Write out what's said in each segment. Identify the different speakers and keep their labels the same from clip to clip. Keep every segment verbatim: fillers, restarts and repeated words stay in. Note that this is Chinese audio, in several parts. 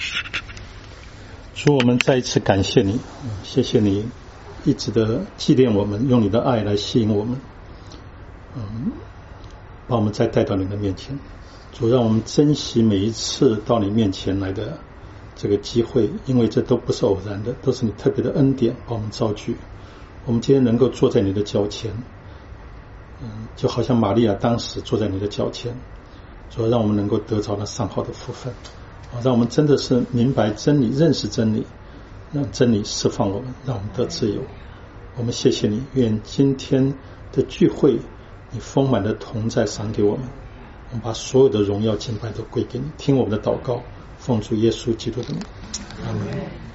Speaker 1: 主，我们再一次感谢你，谢谢你一直的纪念我们，用你的爱来吸引我们，嗯，把我们再带到你的面前。主，让我们珍惜每一次到你面前来的这个机会，因为这都不是偶然的，都是你特别的恩典把我们造就。我们今天能够坐在你的脚前，嗯，就好像玛利亚当时坐在你的脚前，主，让我们能够得着那上好的福分，让我们真的是明白真理，认识真理，让真理释放我们，让我们得自由。我们谢谢你，愿今天的聚会你丰满的同在赏给我们，我们把所有的荣耀敬拜都归给你。听我们的祷告，奉主耶稣基督的名，阿门。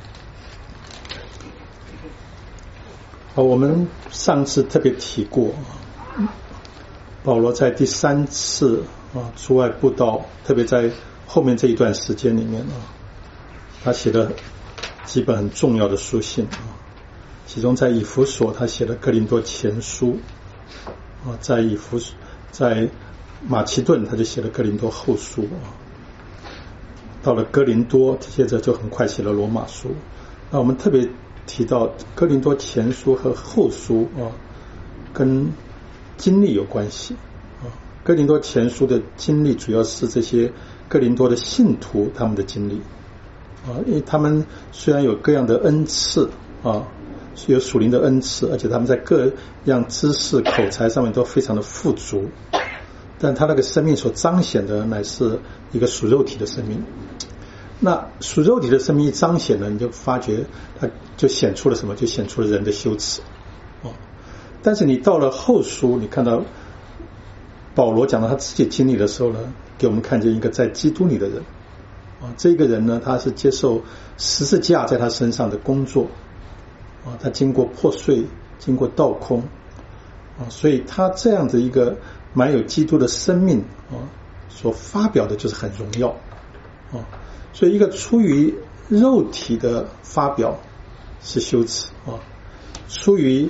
Speaker 1: 好，我们上次特别提过，保罗在第三次啊出外布道，特别在后面这一段时间里面啊，他写了几本很重要的书信啊，其中在以弗所他写了哥林多前书啊，在以弗在马其顿他就写了哥林多后书啊，到了哥林多接着就很快写了罗马书。那我们特别提到哥林多前书和后书啊，跟经历有关系啊。哥林多前书的经历主要是这些哥林多的信徒他们的经历啊，因为他们虽然有各样的恩赐啊，有属灵的恩赐，而且他们在各样知识口才上面都非常的富足，但他那个生命所彰显的乃是一个属肉体的生命。那属肉体的生命一彰显了，你就发觉它就显出了什么？就显出了人的羞耻哦。但是你到了后书，你看到保罗讲到他自己经历的时候呢，给我们看见一个在基督里的人啊，这个人呢，他是接受十字架在他身上的工作啊，他经过破碎，经过倒空啊，所以他这样的一个蛮有基督的生命啊，所发表的就是很荣耀啊。所以一个出于肉体的发表是羞耻啊，出于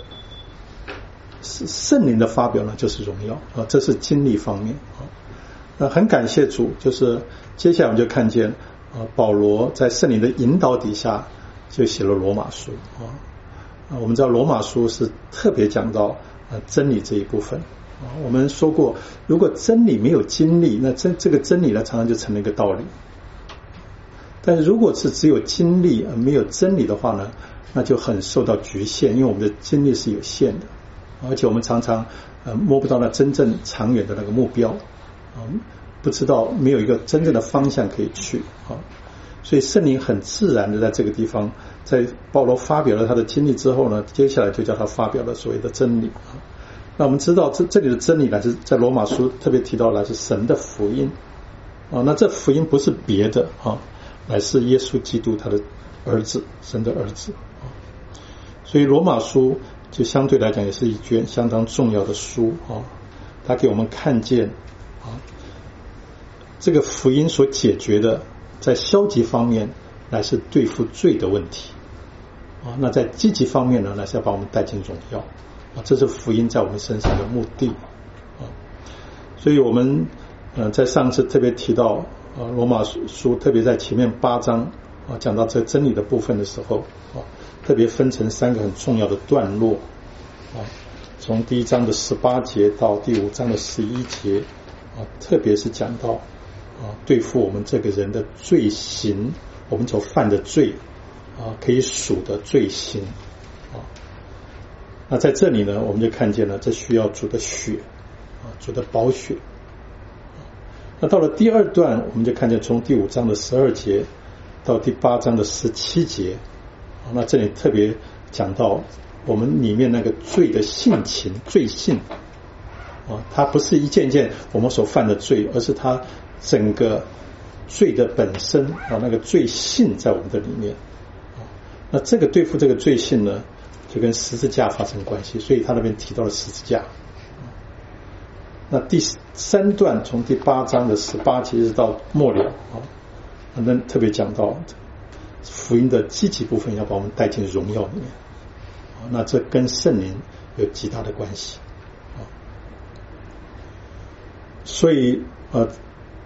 Speaker 1: 圣灵的发表呢就是荣耀啊，这是经历方面啊。那很感谢主，就是接下来我们就看见啊，保罗在圣灵的引导底下就写了罗马书啊。啊，我们知道罗马书是特别讲到啊真理这一部分啊。我们说过，如果真理没有经历，那真这个真理呢常常就成了一个道理。但是如果是只有经历而没有真理的话呢，那就很受到局限，因为我们的经历是有限的，而且我们常常呃摸不到那真正长远的那个目标啊，不知道没有一个真正的方向可以去啊，所以圣灵很自然的在这个地方，在保罗发表了他的经历之后呢，接下来就叫他发表了所谓的真理啊。那我们知道这这里的真理呢，是在罗马书特别提到了是神的福音啊，那这福音不是别的啊，乃是耶稣基督他的儿子，神的儿子啊。所以罗马书就相对来讲也是一卷相当重要的书啊，它给我们看见啊，这个福音所解决的在消极方面乃是对付罪的问题啊，那在积极方面呢，乃是要把我们带进荣耀啊，这是福音在我们身上的目的啊。所以我们呃在上次特别提到啊，罗马书特别在前面八章啊讲到这真理的部分的时候啊，特别分成三个很重要的段落啊，从第一章的十八节到第五章的十一节啊，特别是讲到啊对付我们这个人的罪行，我们所犯的罪啊可以数的罪行啊。那在这里呢，我们就看见了这需要主的血啊，主的宝血。那到了第二段，我们就看见从第五章的十二节到第八章的十七节，那这里特别讲到我们里面那个罪的性情、罪性啊，它不是一件一件我们所犯的罪，而是它整个罪的本身啊，那个罪性在我们的里面啊。那这个对付这个罪性呢，就跟十字架发生关系，所以他那边提到了十字架。那第三段从第八章的十八节一直到末了啊，那特别讲到福音的积极部分要把我们带进荣耀里面啊，那这跟圣灵有极大的关系啊。所以呃，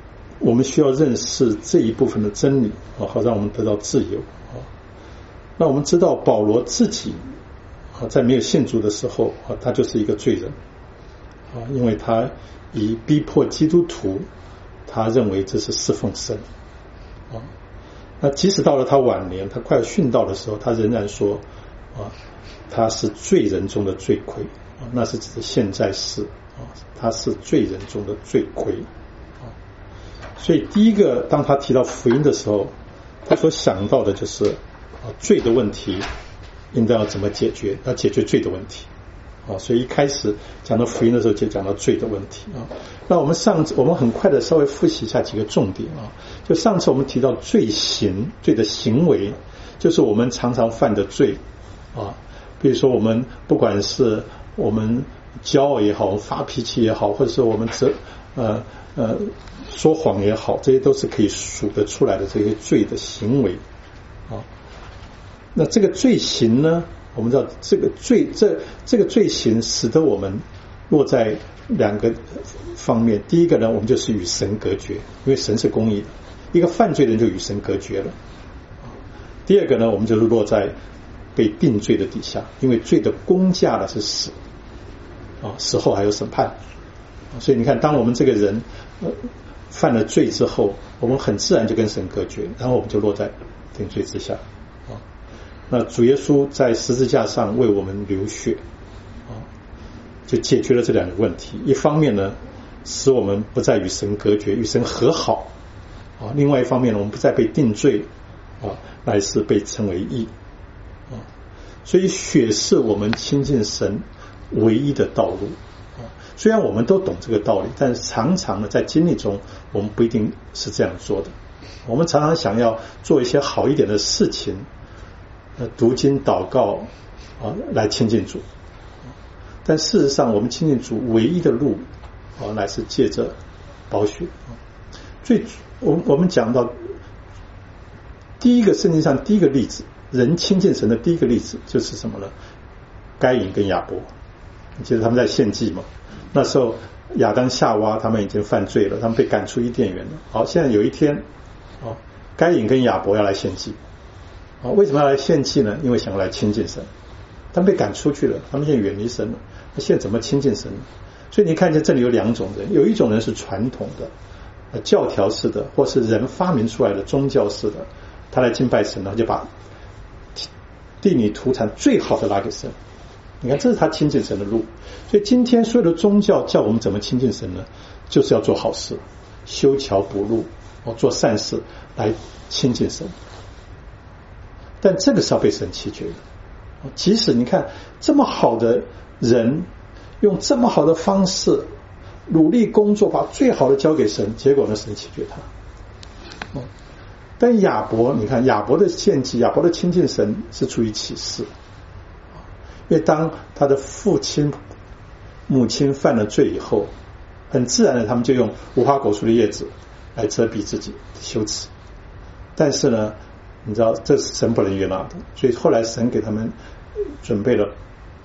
Speaker 1: 我们需要认识这一部分的真理啊，好让我们得到自由啊。那我们知道保罗自己啊，在没有信主的时候啊，他就是一个罪人啊，因为他以逼迫基督徒，他认为这是侍奉神啊。那即使到了他晚年，他快要殉道的时候，他仍然说啊，他是罪人中的罪魁啊，那是指的现在式啊，他是罪人中的罪魁啊。所以第一个，当他提到福音的时候，他所想到的就是啊，罪的问题应该要怎么解决，要解决罪的问题啊。所以一开始讲到福音的时候，就讲到罪的问题啊。那我们上次我们很快的稍微复习一下几个重点啊。就上次我们提到罪行，罪的行为，就是我们常常犯的罪啊。比如说我们不管是我们骄傲也好，发脾气也好，或者是我们责呃呃说谎也好，这些都是可以数得出来的这些罪的行为啊。那这个罪行呢，我们知道这个罪这这个罪行使得我们落在两个方面。第一个呢，我们就是与神隔绝，因为神是公义的，一个犯罪人就与神隔绝了。第二个呢，我们就是落在被定罪的底下，因为罪的公价呢是死啊，死后还有审判。所以你看，当我们这个人呃犯了罪之后，我们很自然就跟神隔绝，然后我们就落在定罪之下啊。那主耶稣在十字架上为我们流血啊，就解决了这两个问题。一方面呢，使我们不再与神隔绝，与神和好啊；另外一方面呢，我们不再被定罪啊，乃是被称为义啊。所以血是我们亲近神唯一的道路啊。虽然我们都懂这个道理，但是常常呢，在经历中我们不一定是这样做的。我们常常想要做一些好一点的事情，呃，读经祷告啊，来亲近主。但事实上，我们亲近主唯一的路啊，乃是借着宝血。最我我们讲到第一个圣经上第一个例子，人亲近神的第一个例子就是什么呢？该隐跟亚伯，你记得他们在献祭嘛？那时候亚当夏娃他们已经犯罪了，他们被赶出伊甸园了。好，现在有一天啊，该隐跟亚伯要来献祭啊，为什么要来献祭呢？因为想要来亲近神。他们被赶出去了，他们现在远离神了，那现在怎么亲近神呢？所以你看见这里有两种人，有一种人是传统的教条式的，或是人发明出来的宗教式的，他来敬拜神呢，就把地里土产最好的拿给神。你看，这是他亲近神的路。所以今天所有的宗教叫我们怎么亲近神呢？就是要做好事，修桥补路，做善事来亲近神。但这个是要被神弃绝的。即使你看这么好的人，用这么好的方式努力工作，把最好的交给神，结果呢，神弃绝他。但亚伯，你看亚伯的献祭，亚伯的亲近神是出于启示。因为当他的父亲母亲犯了罪以后，很自然的他们就用无花果树的叶子来遮蔽自己的羞耻。但是呢，你知道这是神不能悦纳的，所以后来神给他们准备了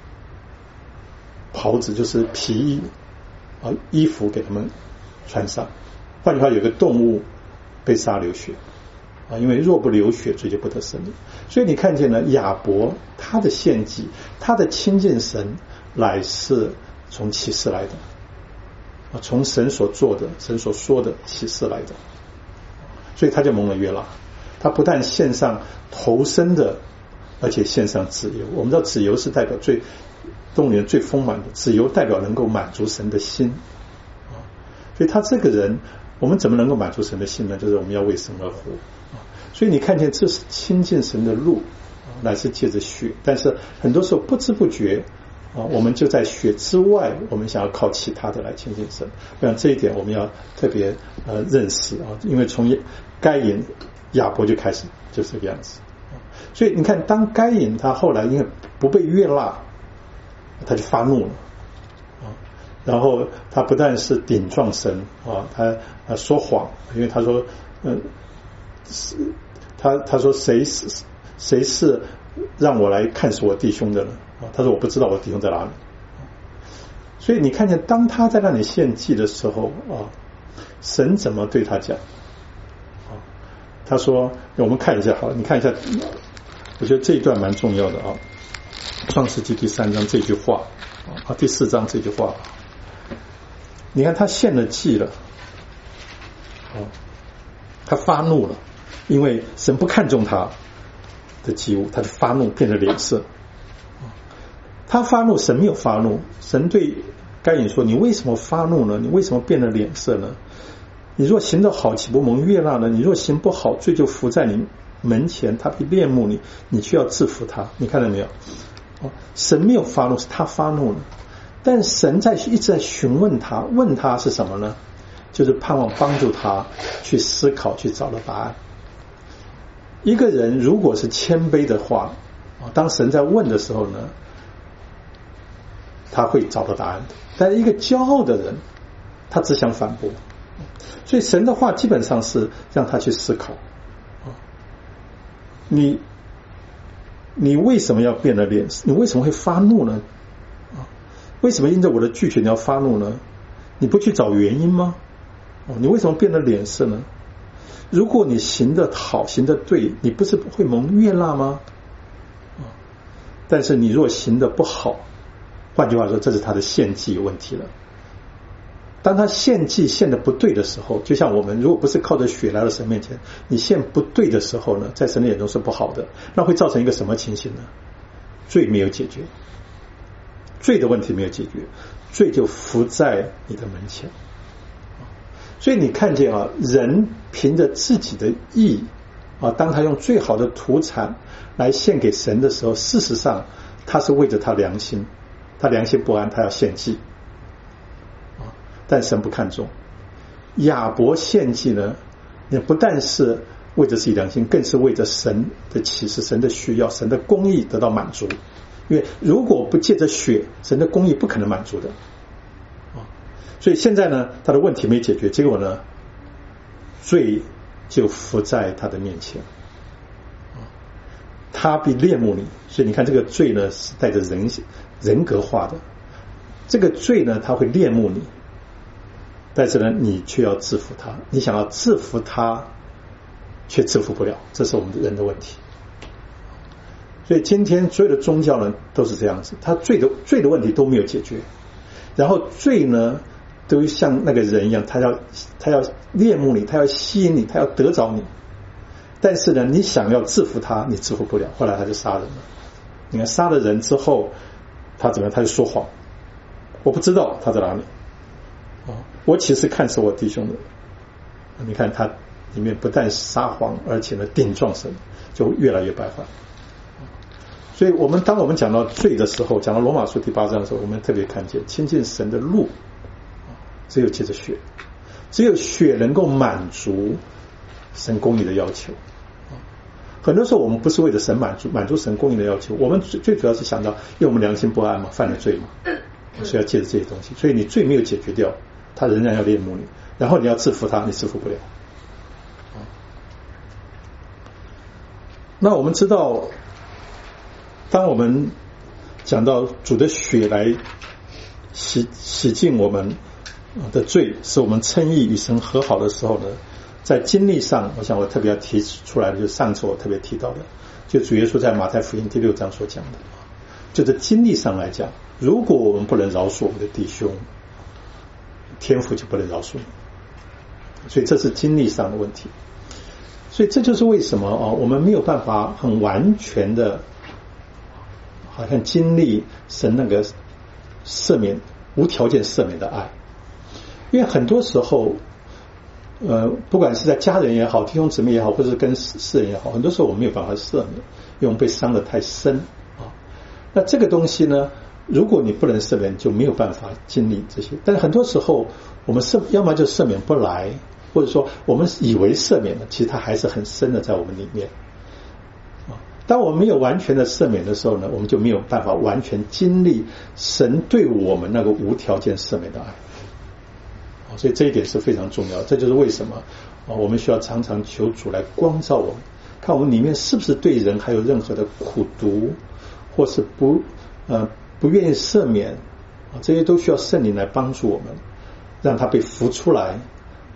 Speaker 1: 袍子，就是皮衣啊，衣服给他们穿上。换句话，有个动物被杀流血啊，因为若不流血，罪就不得胜利。所以你看见了亚伯他的献祭，他的亲近神乃是从启示来的啊，从神所做的、神所说的启示来的，所以他就蒙了悦纳。他不但献上头生的，而且献上子由。我们知道子由是代表最动物园最丰满的，子由代表能够满足神的心啊。所以他这个人，我们怎么能够满足神的心呢？就是我们要为神而活啊。所以你看见这是亲近神的路，乃是借着血。但是很多时候不知不觉啊，我们就在血之外，我们想要靠其他的来亲近神。我想这一点我们要特别呃认识啊，因为从该隐、亚伯就开始就是这个样子。所以你看，当该隐他后来因为不被悦纳，他就发怒了啊，然后他不但是顶撞神啊，他啊说谎，因为他说嗯。是他他说谁是谁是让我来看守我弟兄的呢？啊，他说我不知道我弟兄在哪里。所以你看见当他在那里献祭的时候啊， 神怎么对他讲？他说，我们看一下好了，你看一下，我觉得这一段蛮重要的啊。创世纪第三章这句话啊，第四章这句话，你看他献了祭了，哦，他发怒了，因为神不看重他的祭物，他就发怒，变了脸色。他发怒，神没有发怒，神对该隐说：“你为什么发怒呢？你为什么变了脸色呢？你若行得好，岂不蒙悦纳呢？你若行不好，罪就伏在你门前，他必恋慕你，你却要制服他。”你看到没有？哦，神没有发怒，是他发怒了。但神在一直在询问他，问他是什么呢？就是盼望帮助他去思考，去找到答案。一个人如果是谦卑的话，当神在问的时候呢，他会找到答案的。但是一个骄傲的人，他只想反驳。所以神的话基本上是让他去思考。你你为什么要变了脸？你为什么会发怒呢？为什么因着我的拒绝你要发怒呢？你不去找原因吗？你为什么变了脸色呢？如果你行得好，行得对，你不是会蒙悦纳吗？但是你若行得不好，换句话说，这是他的献祭有问题了。当他献祭献得不对的时候，就像我们如果不是靠着血来到神面前，你献不对的时候呢，在神的眼中是不好的，那会造成一个什么情形呢？罪没有解决，罪的问题没有解决，罪就伏在你的门前。所以你看见啊，人凭着自己的义啊，当他用最好的土产来献给神的时候，事实上他是为着他良心，他良心不安，他要献祭。但神不看重。亚伯献祭呢，也不但是为着自己良心，更是为着神的启示，神的需要，神的公义得到满足。因为如果不借着血，神的公义不可能满足的。所以现在呢，他的问题没解决，结果呢，罪就伏在他的面前。他必恋慕你，所以你看这个罪呢是带着人人格化的。这个罪呢，他会恋慕你。但是呢，你却要制服他，你想要制服他，却制服不了，这是我们人的问题。所以今天所有的宗教呢都是这样子，他罪的罪的问题都没有解决，然后罪呢都像那个人一样，他要他要恋慕你，他要吸引你，他要得着你。但是呢，你想要制服他，你制服不了，后来他就杀人了。你看杀了人之后，他怎么样？他就说谎，我不知道他在哪里。我其实看是我弟兄的，你看他里面不但撒谎，而且呢顶撞神，就越来越败坏。所以我们当我们讲到罪的时候，讲到罗马书第八章的时候，我们特别看见亲近神的路只有借着血，只有血能够满足神公义的要求。很多时候我们不是为了神满足满足神公义的要求，我们最主要是想到因为我们良心不安嘛，犯了罪嘛，所以要借着这些东西。所以你罪没有解决掉，他仍然要恋慕你，然后你要制服他，你制服不了。那我们知道，当我们讲到主的血来洗洗净我们的罪，使我们称义与神和好的时候呢，在经历上，我想我特别要提出来的，就是上次我特别提到的，就主耶稣在马太福音第六章所讲的，就是经历上来讲，如果我们不能饶恕我们的弟兄，天父就不能饶恕你，所以这是经历上的问题。所以这就是为什么哦，我们没有办法很完全的，好像经历神那个赦免、无条件赦免的爱，因为很多时候，呃，不管是在家人也好、弟兄姊妹也好，或者是跟世人也好，很多时候我们没有办法赦免，因为我们被伤得太深啊。那这个东西呢，如果你不能赦免，就没有办法经历这些。但是很多时候，我们赦，要么就赦免不来。或者说我们以为赦免了，其实它还是很深的在我们里面。当我们没有完全的赦免的时候呢，我们就没有办法完全经历神对我们那个无条件赦免的爱。所以这一点是非常重要，这就是为什么我们需要常常求主来光照我们，看我们里面是不是对人还有任何的苦毒，或是不呃不愿意赦免，这些都需要圣灵来帮助我们，让它被浮出来，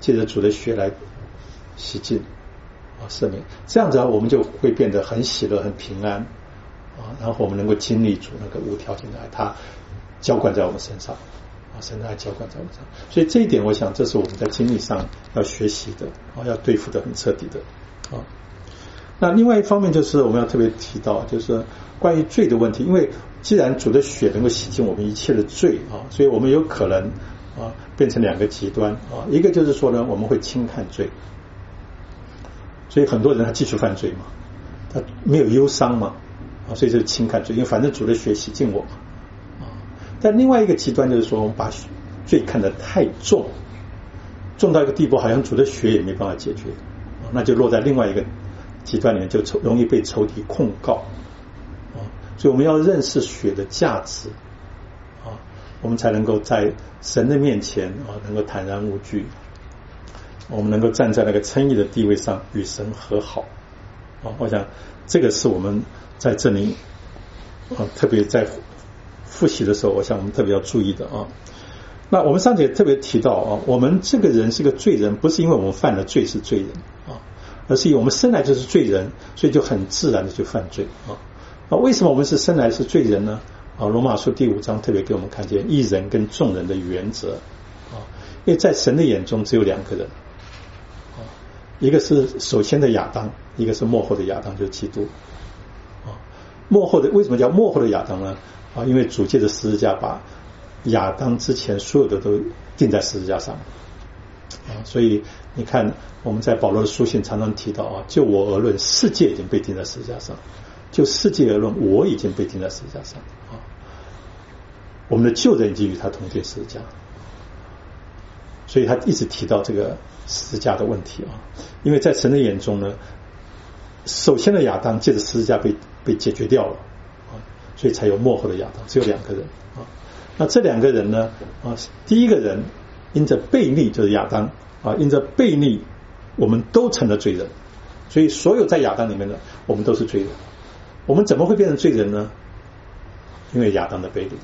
Speaker 1: 借着主的血来洗净啊赦免，这样子啊我们就会变得很喜乐很平安啊，然后我们能够经历主那个无条件的爱，他浇灌在我们身上啊，神的爱浇灌在我们身上，所以这一点我想这是我们在经历上要学习的啊，要对付的很彻底的啊。那另外一方面就是我们要特别提到就是关于罪的问题，因为既然主的血能够洗净我们一切的罪啊，所以我们有可能啊变成两个极端啊，一个就是说呢我们会轻看罪，所以很多人他继续犯罪嘛，他没有忧伤嘛啊，所以就是轻看罪，因为反正主的血洗净我嘛啊。但另外一个极端就是说我们把罪看得太重，重到一个地步好像主的血也没办法解决啊，那就落在另外一个极端里面，就容易被仇敌控告啊。所以我们要认识血的价值啊，我们才能够在神的面前啊能够坦然无惧，我们能够站在那个称义的地位上与神和好啊。我想这个是我们在这里啊特别在复习的时候，我想我们特别要注意的啊。那我们上节特别提到啊，我们这个人是个罪人，不是因为我们犯了罪是罪人啊，而是因为我们生来就是罪人，所以就很自然的就犯罪啊。啊，为什么我们是生来是罪人呢？啊，罗马书第五章特别给我们看见义人跟众人的原则啊，因为在神的眼中只有两个人啊，一个是首先的亚当，一个是末后的亚当，就是基督啊。末后的为什么叫末后的亚当呢？啊，因为主借着十字架把亚当之前所有的都钉在十字架上啊，所以你看我们在保罗的书信常常提到啊，就我而论，世界已经被钉在十字架上；就世界而论，我已经被钉在十字架上啊。我们的旧人已经与他同钉十字架，所以他一直提到这个十字架的问题啊。因为在神的眼中呢，首先的亚当借着十字架被被解决掉了啊，所以才有末后的亚当，只有两个人啊。那这两个人呢啊，第一个人因着悖逆就是亚当啊，因着悖逆我们都成了罪人，所以所有在亚当里面的我们都是罪人。我们怎么会变成罪人呢？因为亚当的悖逆，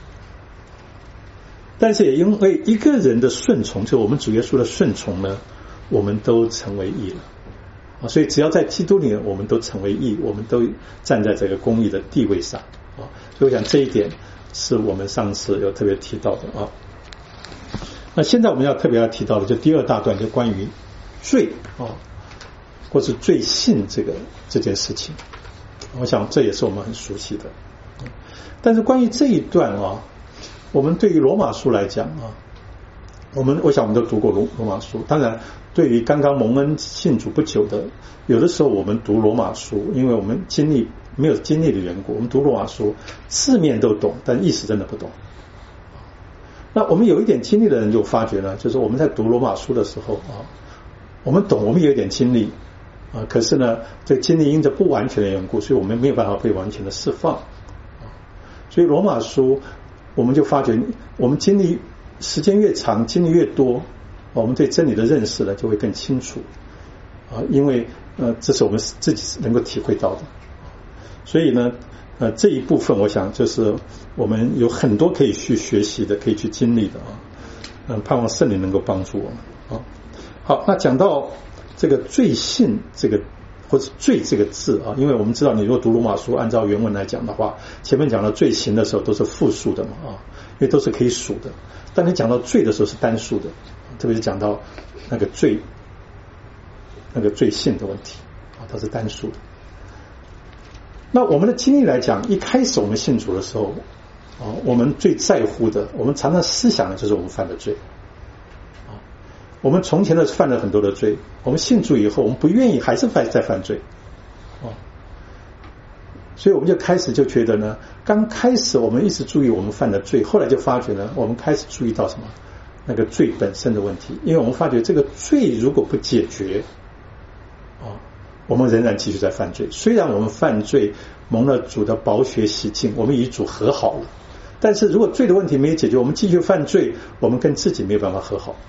Speaker 1: 但是也因为一个人的顺从，就是我们主耶稣的顺从呢，我们都成为义了啊。所以只要在基督里面，我们都成为义，我们都站在这个公义的地位上啊。所以我想这一点是我们上次有特别提到的啊。那现在我们要特别要提到的就第二大段，就关于罪啊，或是罪性这个这件事情，我想这也是我们很熟悉的。但是关于这一段啊，我们对于罗马书来讲啊，我们我想我们都读过罗罗马书，当然对于刚刚蒙恩信主不久的，有的时候我们读罗马书，因为我们经历没有经历的缘故，我们读罗马书字面都懂，但意思真的不懂。那我们有一点经历的人就发觉呢，就是我们在读罗马书的时候啊，我们懂，我们有一点经历啊，可是呢这个经历因着不完全的缘故，所以我们没有办法被完全的释放。所以罗马书我们就发觉，我们经历时间越长，经历越多，我们对真理的认识呢就会更清楚啊，因为呃这是我们自己能够体会到的。所以呢呃这一部分我想就是我们有很多可以去学习的，可以去经历的啊。嗯，盼望圣灵能够帮助我们啊。好，那讲到这个罪性这个或者罪这个字啊，因为我们知道你如果读罗马书按照原文来讲的话，前面讲到罪行的时候都是复数的嘛啊，因为都是可以数的，但你讲到罪的时候是单数的，特别是讲到那个罪那个罪性的问题啊，它是单数的。那我们的经历来讲，一开始我们信主的时候啊，我们最在乎的，我们常常思想的就是我们犯的罪。我们从前的犯了很多的罪，我们信主以后，我们不愿意还是犯再犯罪，哦，所以我们就开始就觉得呢，刚开始我们一直注意我们犯的罪，后来就发觉呢，我们开始注意到什么？那个罪本身的问题，因为我们发觉这个罪如果不解决，哦，我们仍然继续在犯罪。虽然我们犯罪蒙了主的宝血洗净，我们与主和好了，但是如果罪的问题没有解决，我们继续犯罪，我们跟自己没有办法和好。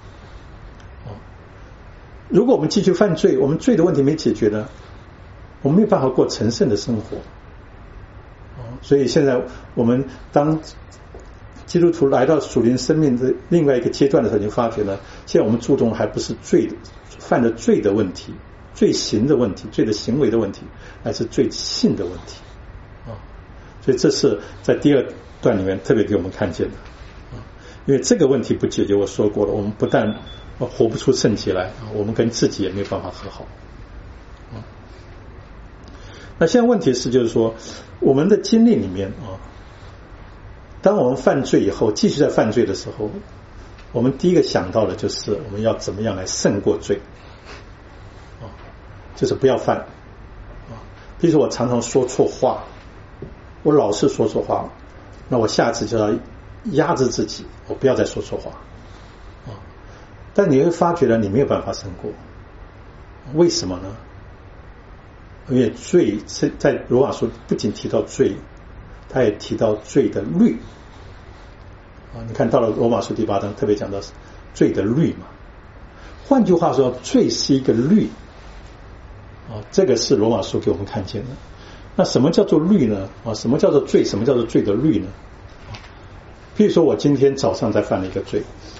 Speaker 1: 如果我们继续犯罪，我们罪的问题没解决呢，我们没有办法过成圣的生活。所以现在我们当基督徒来到属灵生命的另外一个阶段的时候，你发觉呢，现在我们注重还不是罪的犯了罪的问题，罪行的问题，罪的行为的问题，而是罪性的问题啊。所以这是在第二段里面特别给我们看见的啊。因为这个问题不解决，我说过了，我们不但活不出圣洁来，我们跟自己也没有办法和好啊。那现在问题是，就是说我们的经历里面啊，当我们犯罪以后，继续在犯罪的时候，我们第一个想到的就是我们要怎么样来胜过罪啊，就是不要犯啊。比如说我常常说错话，我老是说错话，那我下次就要压制自己，我不要再说错话啊。但你会发觉呢，你没有办法胜过，为什么呢？因为罪在罗马书不仅提到罪，他也提到罪的律啊。你看到了罗马书第八章特别讲到罪的律嘛。换句话说，罪是一个律啊，这个是罗马书给我们看见的。那什么叫做律呢？啊，什么叫做罪？什么叫做罪的律呢？譬如说我今天早上在犯了一个罪，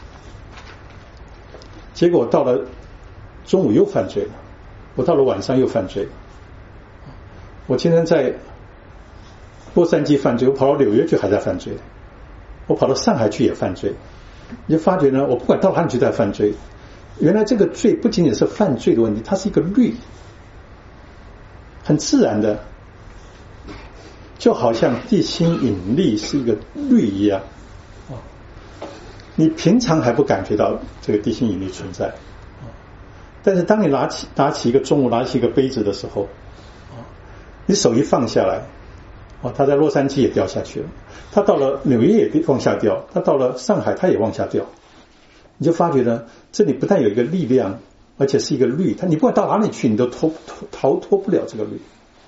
Speaker 1: 结果到了中午又犯罪了，我到了晚上又犯罪了。我今天在洛杉矶犯罪，我跑到纽约去还在犯罪，我跑到上海去也犯罪，你就发觉呢，我不管到哪里去在犯罪。原来这个罪不仅仅是犯罪的问题，它是一个律，很自然的，就好像地心引力是一个律一样啊。你平常还不感觉到这个地心引力存在，但是当你拿起拿起一个重物，拿起一个杯子的时候，你手一放下来，哦，他在洛杉矶也掉下去了，他到了纽约也往下掉，他到了上海他也往下掉，你就发觉呢，这里不但有一个力量，而且是一个律，他你不管到哪里去，你都脱脱逃脱不了这个律。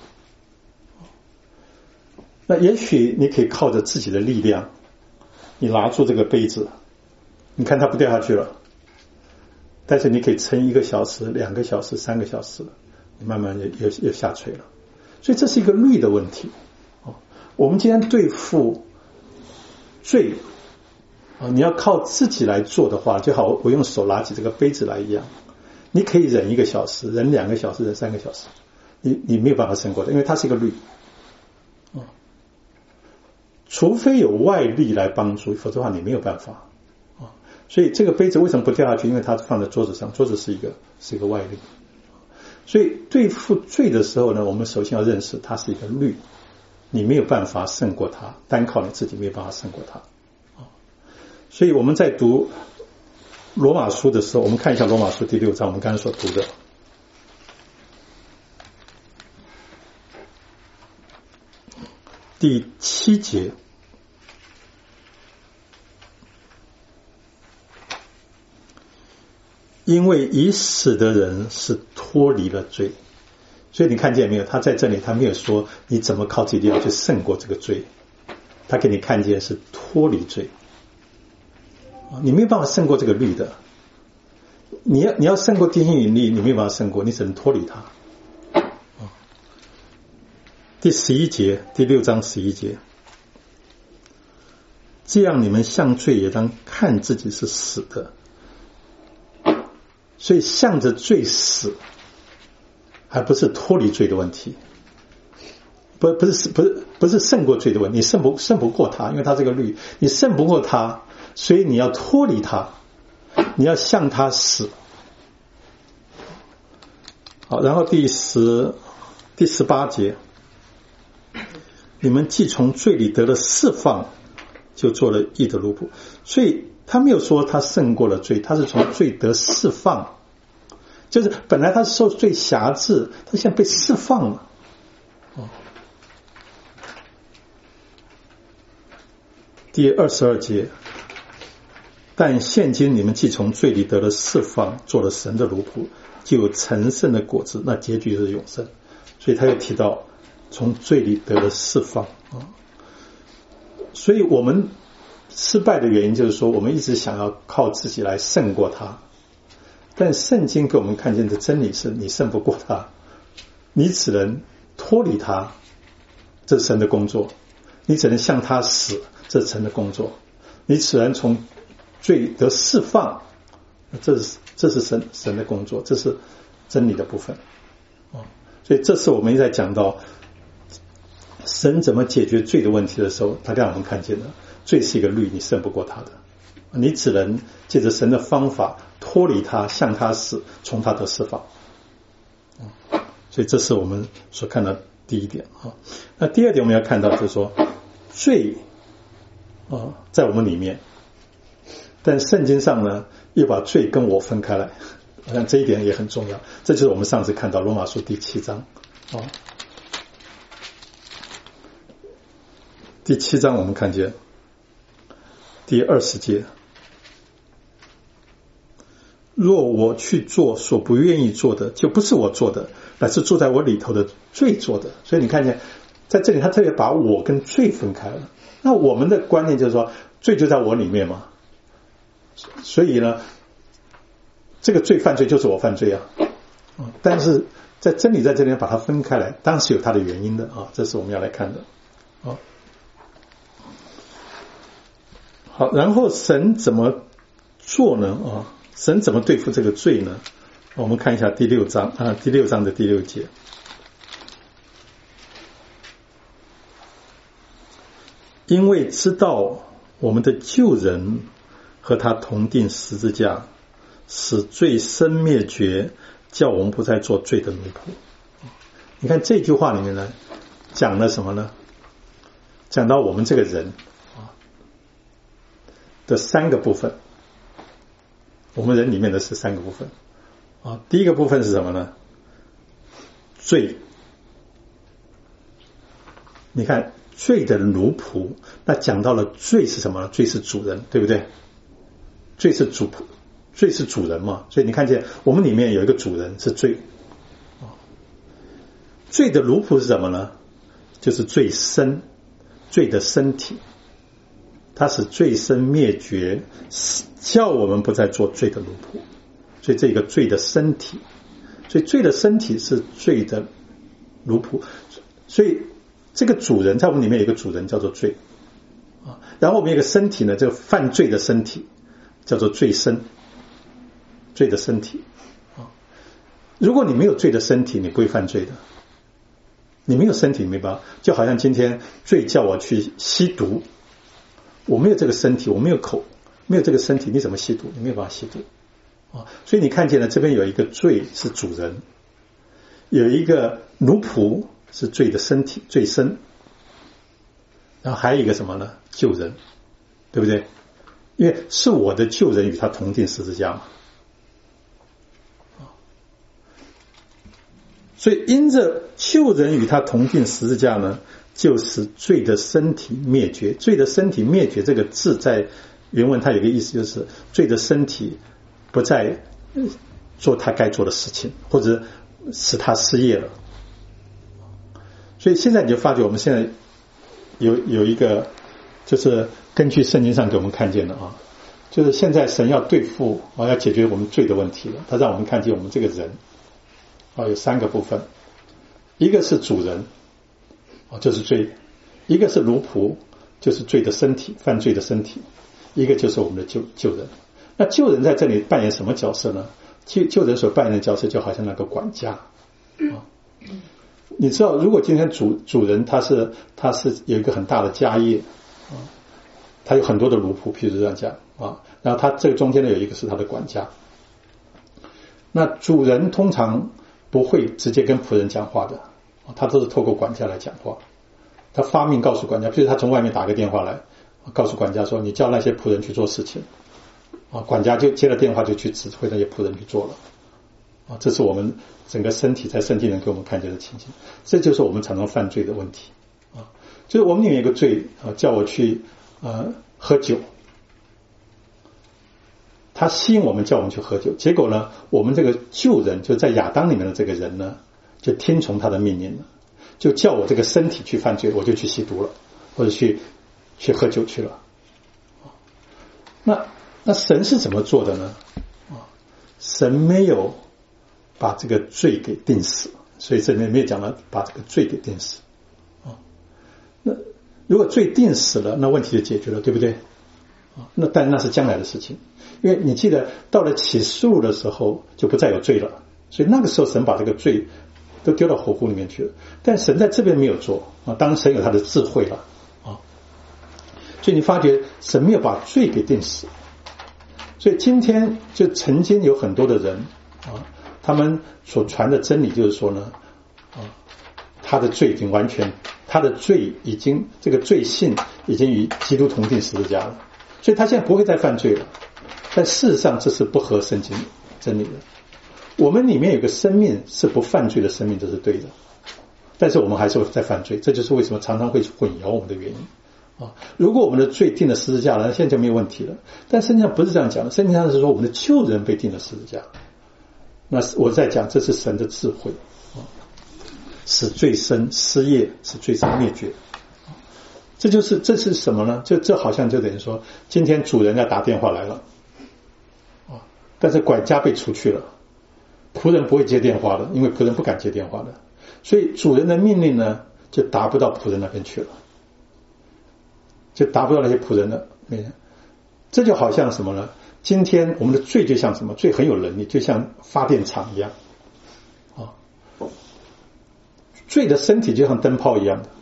Speaker 1: 那也许你可以靠着自己的力量，你拿住这个杯子，你看它不掉下去了，但是你可以撑一个小时、两个小时、三个小时，你慢慢也也也下垂了。所以这是一个律的问题。我们今天对付罪啊，你要靠自己来做的话，就好我用手拿起这个杯子来一样，你可以忍一个小时，忍两个小时，忍三个小时，你你没有办法胜过的，因为它是一个律啊。除非有外力来帮助，否则的话你没有办法啊。所以这个杯子为什么不掉下去？因为它放在桌子上，桌子是一个是一个外力。所以对付罪的时候呢，我们首先要认识它是一个律，你没有办法胜过它，单靠你自己没有办法胜过它。所以我们在读罗马书的时候，我们看一下罗马书第六章，我们刚才所读的第七节，因为已死的人是脱离了罪。所以你看见没有，他在这里他没有说你怎么靠自己力量去胜过这个罪，他给你看见是脱离罪，你没有办法胜过这个律的。你要你要胜过地心引力，你没有办法胜过，你只能脱离它。第十一节，第六章十一节，这样你们向罪也当看自己是死的。所以向着罪死，还不是脱离罪的问题，不不是不是不是胜过罪的问题，你胜不胜不过他，因为他这个律，你胜不过他，所以你要脱离他，你要向他死。好，然后第十第十八节，你们既从罪里得了释放，就做了义的奴仆。所以他没有说他胜过了罪，他是从罪得释放，就是本来他受罪辖制，他现在被释放了。哦，第二十二节，但现今你们既从罪里得了释放，做了神的奴仆，就有成圣的果子，那结局是永生。所以他又提到从罪里得了释放啊。所以我们失败的原因就是说，我们一直想要靠自己来胜过他，但圣经给我们看见的真理是，你胜不过他，你只能脱离他，这是神的工作，你只能向他死，这是神的工作。 你使人从罪得释放，这是这是神神的工作，这是真理的部分啊。所以这次我们一再讲到神怎么解决罪的问题的时候，他让我们看见了罪是一个律，你胜不过他的，你只能借着神的方法脱离他，向他死，从他得释放。所以这是我们所看到第一点啊。那第二点我们要看到就是说罪啊在我们里面，但圣经上呢又把罪跟我分开来，我想这一点也很重要。这就是我们上次看到罗马书第七章啊，第七章我们看见第二十节，若我去做所不愿意做的，就不是我做的，乃是住在我里头的罪做的。所以你看见在这里他特别把我跟罪分开了。那我们的观念就是说罪就在我里面嘛，所以呢这个罪犯罪就是我犯罪啊。但是在真理在这里把它分开来，当然是有它的原因的啊，这是我们要来看的啊。好，然后神怎么做呢啊？神怎么对付这个罪呢？我们看一下第六章啊，第六章的第六节。因为知道我们的救人和他同定十字架，使罪身灭绝，叫我们不再做罪的奴仆。你看这句话里面呢，讲了什么呢？讲到我们这个人啊的三个部分。我们人里面的是三个部分啊。第一个部分是什么呢？罪。你看罪的奴仆，那讲到了罪是什么呢？罪是主人，对不对？罪是主仆，罪是主人嘛。所以你看见我们里面有一个主人是罪啊。罪的奴仆是什么呢？就是罪身，罪的身体。它使罪身灭绝，叫我们不再做罪的奴仆。所以这个罪的身体，所以罪的身体是罪的奴仆。所以这个主人在我们里面有一个主人叫做罪啊，然后我们有一个身体呢，这个犯罪的身体叫做罪身，罪的身体啊。如果你没有罪的身体，你不会犯罪的。你没有身体，没办法。就好像今天罪叫我去吸毒。我没有这个身体，我没有口，没有这个身体，你怎么吸毒？你没有办法吸毒啊！所以你看见了，这边有一个罪是主人，有一个奴仆是罪的身体，罪身，然后还有一个什么呢？救人，对不对？因为是我的救人与他同定十字架嘛。所以因着救人与他同定十字架呢，就是罪的身体灭绝。罪的身体灭绝这个字在原文它有个意思，就是罪的身体不再做他该做的事情，或者使他失业了。所以现在你就发觉我们现在有有一个就是根据圣经上给我们看见的啊，就是现在神要对付啊，要解决我们罪的问题了。他让我们看见我们这个人啊有三个部分，一个是主人啊，就是罪；一个是奴仆，就是罪的身体，犯罪的身体；一个就是我们的救救人。那救人在这里扮演什么角色呢？救救人所扮演的角色就好像那个管家啊。你知道，如果今天主主人他是他是有一个很大的家业啊，他有很多的奴仆，譬如这样讲啊，然后他这个中间呢有一个是他的管家。那主人通常不会直接跟仆人讲话的，他都是透过管家来讲话。他发命告诉管家，譬如他从外面打个电话来，告诉管家说你叫那些仆人去做事情啊，管家就接了电话就去指挥那些仆人去做了啊。这是我们整个身体在圣经人给我们看见的情形，这就是我们常常犯罪的问题啊。就是我们里面有一个罪啊，叫我去呃喝酒，他吸引我们叫我们去喝酒，结果呢我们这个救人就在亚当里面的这个人呢就听从他的命令了，就叫我这个身体去犯罪，我就去吸毒了，或者去去喝酒去了。那那神是怎么做的呢？神没有把这个罪给定死，所以这里面没有讲到把这个罪给定死啊。那如果罪定死了，那问题就解决了，对不对？ 啊，那但那是将来的事情，因为你记得到了启示录的时候就不再有罪了，所以那个时候神把这个罪都丢到火湖里面去了。但神在这边没有做啊，当然神有他的智慧了啊，所以你发觉神没有把罪给定死。所以今天就曾经有很多的人啊，他们所传的真理就是说呢，啊，他的罪已经完全，他的罪已经这个罪性已经与基督同定十字架了，所以他现在不会再犯罪了。但事实上这是不合圣经真理的。我们里面有个生命是不犯罪的生命，这是对的，但是我们还是会在犯罪，这就是为什么常常会混淆我们的原因啊。如果我们的罪定了十字架了，现在就没有问题了。但圣经上不是这样讲的，圣经上是说我们的旧人被定了十字架。那我在讲这是神的智慧啊，使罪生失业，使罪生灭绝。这就是这是什么呢？就这好像就等于说，今天主人要打电话来了啊，但是管家被除去了，仆人不会接电话的，因为仆人不敢接电话的，所以主人的命令呢就达不到仆人那边去了，就达不到那些仆人的面前。这就好像什么呢？今天我们的罪就像什么？罪很有能力，就像发电厂一样啊。罪的身体就像灯泡一样的。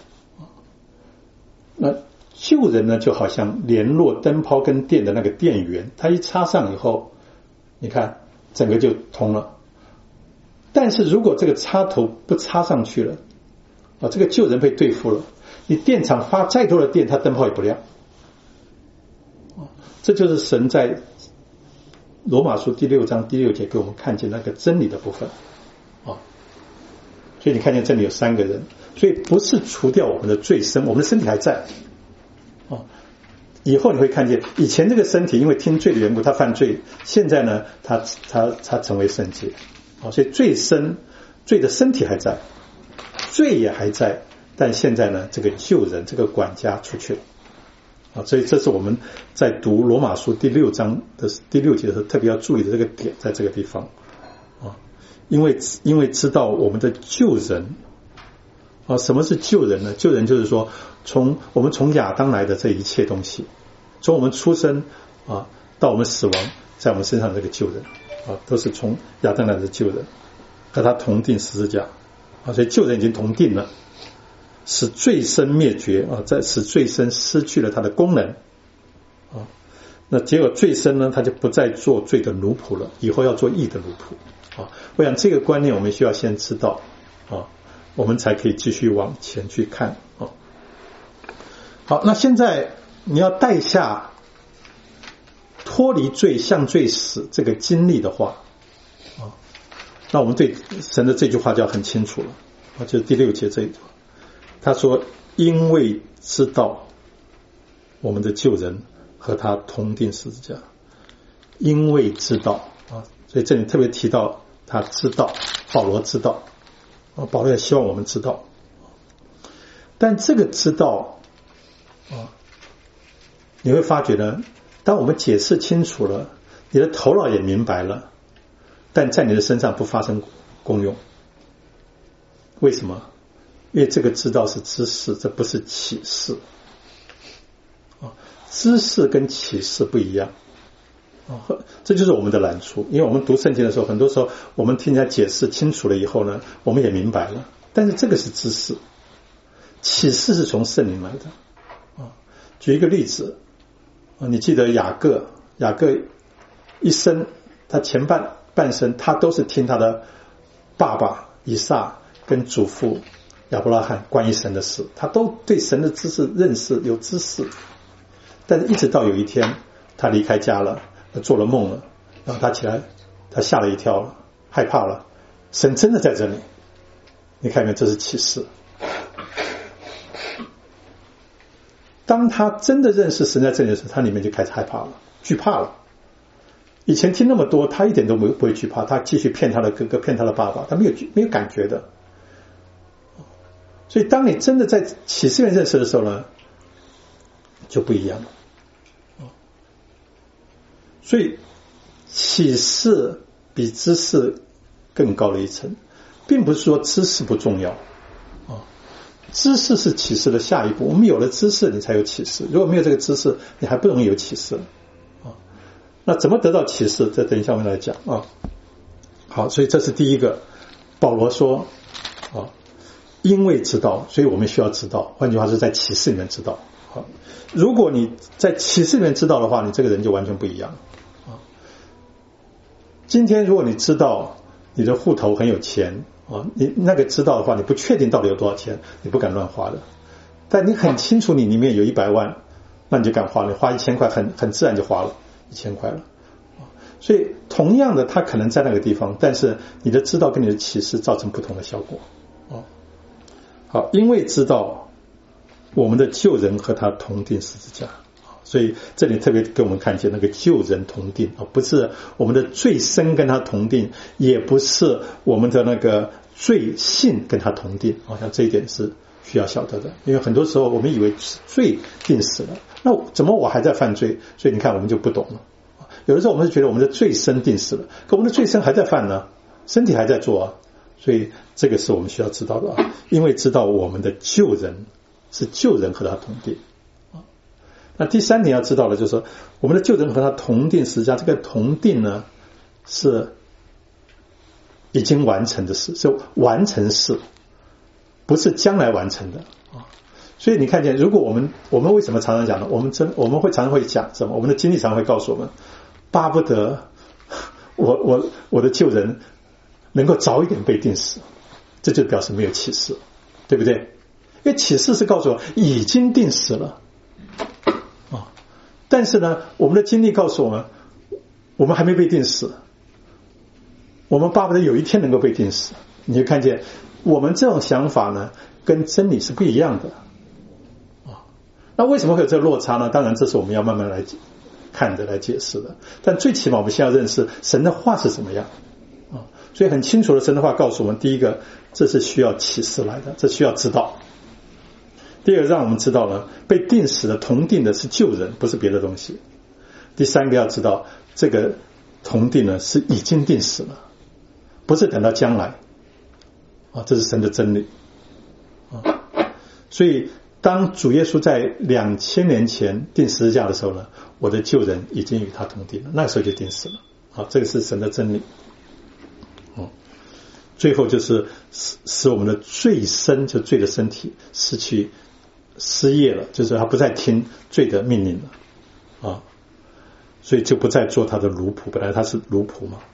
Speaker 1: 那旧人呢，就好像联络灯泡跟电的那个电源，它一插上以后，你看整个就通了。但是如果这个插头不插上去了啊，这个旧人被对付了，你电厂发再多的电，它灯泡也不亮。这就是神在罗马书第六章第六节给我们看见那个真理的部分啊。所以你看见这里有三个人，所以不是除掉我们的罪身，我们的身体还在啊。以后你会看见，以前这个身体因为听罪的缘故，他犯罪，现在呢，他他他成为圣洁啊。所以罪身罪的身体还在，罪也还在，但现在呢，这个旧人这个管家出去了啊。所以这是我们在读罗马书第六章的第六节的时候特别要注意的这个点，在这个地方啊。因为因为知道我们的旧人啊，什么是旧人呢？旧人就是说，从我们从亚当来的这一切东西，从我们出生啊到我们死亡，在我们身上这个旧人啊，都是从亚当来的旧人，和他同定十字架啊，所以旧人已经同定了，使罪身灭绝啊，在使罪身失去了它的功能啊。那结果罪身呢，他就不再做罪的奴仆了，以后要做义的奴仆。啊，我想这个观念我们需要先知道啊，我们才可以继续往前去看啊。好，那现在你要带下脱离罪向罪死这个经历的话啊，那我们对神的这句话就要很清楚了啊，就是第六节这一句，他说因为知道我们的旧人和他同定十字架，因为知道啊，所以这里特别提到他知道，保罗知道啊，保罗也希望我们知道，但这个知道啊，你会发觉呢，当我们解释清楚了，你的头脑也明白了，但在你的身上不发生功用。为什么？因为这个知道是知识，这不是启示啊。知识跟启示不一样啊，这就是我们的难处。因为我们读圣经的时候，很多时候我们听人家解释清楚了以后呢，我们也明白了，但是这个是知识，启示是从圣灵来的啊。举一个例子啊，你记得雅各，雅各一生他前半半生他都是听他的爸爸以撒跟祖父亚伯拉罕关于神的事，他都对神的知识认识有知识，但是一直到有一天他离开家了，做了梦了，然后他起来，他吓了一跳了，害怕了，神真的在这里，你看没有？这是启示。当他真的认识神在这里的时候，他里面就开始害怕了，惧怕了。以前听那么多，他一点都不会惧怕，他继续骗他的哥哥，骗他的爸爸，他没有没有感觉的。所以当你真的在启示里认识的时候呢，就不一样了。所以启示比知识更高了一层，并不是说知识不重要啊， 知识是启示的下一步，我们有了知识你才有启示，如果没有这个知识你还不容易有启示啊。那怎么得到启示，这等一下我们来讲啊。好，所以这是第一个，保罗说啊，因为知道所以我们需要知道，换句话是在启示里面知道。好，如果你在启示里面知道的话，你这个人就完全不一样啊。今天如果你知道你的户头很有钱啊，你那个知道的话，你不确定到底有多少钱，你不敢乱花的。但你很清楚你里面有一百万，那你就敢花了，花一千块很很自然就花了一千块了。所以同样的，他可能在那个地方，但是你的知道跟你的启示造成不同的效果。哦，好，因为知道我们的旧人和他同定十字架，所以这里特别给我们看见那个旧人同定啊，不是我们的罪身跟他同定，也不是我们的那个罪性跟他同定。好像这一点是需要晓得的，因为很多时候我们以为罪定死了，那怎么我还在犯罪？所以你看我们就不懂了。有的时候我们是觉得我们的罪身定死了，可我们的罪身还在犯呢，身体还在做啊，所以这个是我们需要知道的啊。因为知道我们的旧人是旧人和他同定啊。那第三点要知道的就是说，我们的旧人和他同定十字架，这个同定呢是已经完成的事，是完成式，不是将来完成的啊。所以你看见，如果我们我们为什么常常讲呢？我们真我们会常常会讲什么？我们的经历常常会告诉我们，巴不得我我我的旧人能够早一点被定死，这就表示没有启示，对不对？因为启示是告诉我已经定死了啊，但是呢，我们的经历告诉我们，我们还没被定死，我们巴不得有一天能够被定死。你就看见我们这种想法呢，跟真理是不一样的。那为什么会有这个落差呢？当然这是我们要慢慢来看的，来解释的。但最起码我们先要认识神的话是怎么样啊。所以很清楚的，神的话告诉我们，第一个，这是需要启示来的，这需要知道。第二个，让我们知道呢，被定死的同定的是旧人，不是别的东西。第三个要知道，这个同定呢是已经定死了，不是等到将来啊，这是神的真理啊。所以当主耶稣在两千年前定十字架的时候呢，我的旧人已经与他同定了，那个时候就定死了。好，这个是神的真理。哦，最后就是使使我们的罪身，就罪的身体失去失业了，就是他不再听罪的命令了啊，所以就不再做他的奴仆，本来他是奴仆嘛。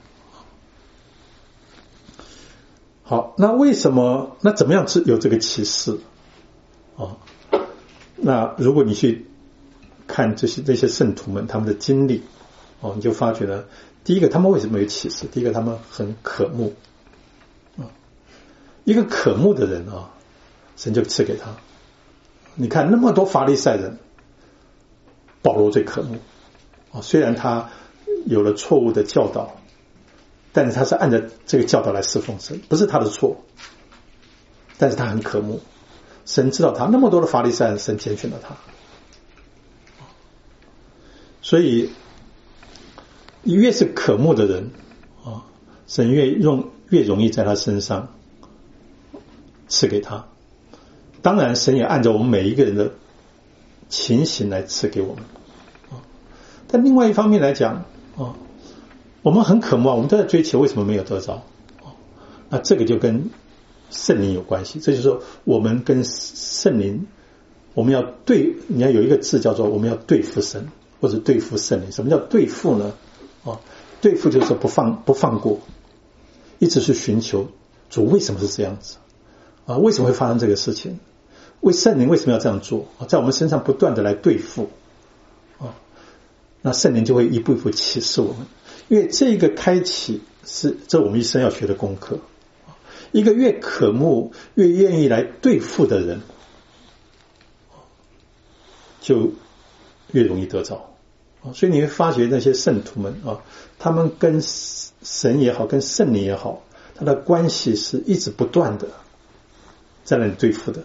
Speaker 1: 好，那为什么？那怎么样有这个启示啊？那如果你去看这些这些圣徒们他们的经历哦，你就发觉呢，第一个他们为什么有启示？第一个他们很渴慕啊，一个渴慕的人啊，神就赐给他。你看那么多法利赛人，保罗最渴慕啊，虽然他有了错误的教导，但是他是按照这个教导来侍奉神，不是他的错，但是他很渴慕。神知道他那么多的法利赛人，神拣选了他，所以你越是渴慕的人啊，神越用越容易在他身上赐给他。当然神也按照我们每一个人的情形来赐给我们啊。但另外一方面来讲啊，我们很渴慕啊，我们都在追求，为什么没有得着啊？那这个就跟圣灵有关系，这就是说我们跟圣灵，我们要对，你要有一个字叫做我们要对付神，或者对付圣灵。什么叫对付呢？啊，对付就是说不放不放过，一直去寻求主为什么是这样子啊？为什么会发生这个事情？为圣灵为什么要这样做啊？在我们身上不断的来对付啊，那圣灵就会一步一步启示我们，因为这个开启是这我们一生要学的功课。一个越渴慕越愿意来对付的人，就越容易得着。所以你会发觉那些圣徒们啊，他们跟神也好，跟圣灵也好，他的关系是一直不断的在那里对付的，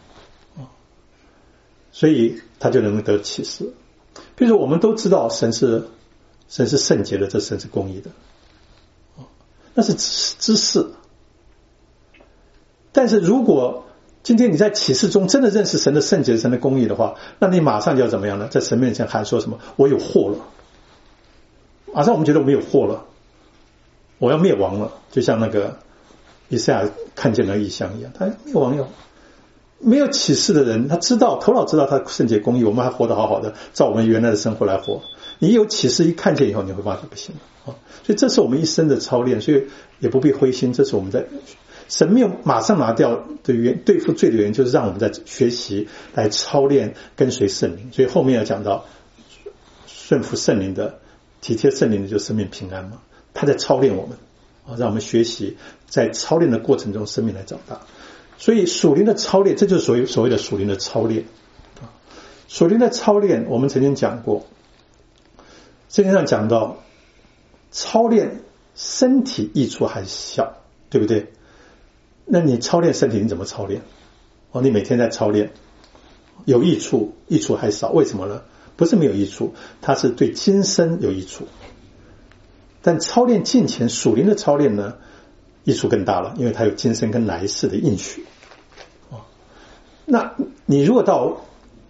Speaker 1: 所以他就能够得启示。比如说我们都知道神是神是圣洁的，这神是公义的，那是知识。但是如果今天你在启示中真的认识神的圣洁、神的公义的话，那你马上就要怎么样呢？在神面前喊说什么？我有祸了。马上我们觉得我们有祸了，我要灭亡了，就像那个以赛亚看见了异象一样，他灭亡了。没有启示的人，他知道头脑知道他圣洁公义，我们还活得好好的，照我们原来的生活来活。你有启示一看见以后，你会发觉不行了啊！所以这是我们一生的操练，所以也不必灰心。这是我们在神没有马上拿掉的原对付罪的原因，就是让我们在学习来操练跟随圣灵。所以后面要讲到顺服圣灵的、体贴圣灵的，就生命平安嘛。他在操练我们啊，让我们学习在操练的过程中，生命来长大。所以属灵的操练，这就是所谓所谓的属灵的操练啊。属灵的操练，我们曾经讲过，圣经上讲到操练身体益处还小，对不对？那你操练身体，你怎么操练？哦，你每天在操练，有益处，益处还少，为什么呢？不是没有益处，它是对今生有益处。但操练近前属灵的操练呢，益处更大了，因为它有今生跟来世的应许。那你如果到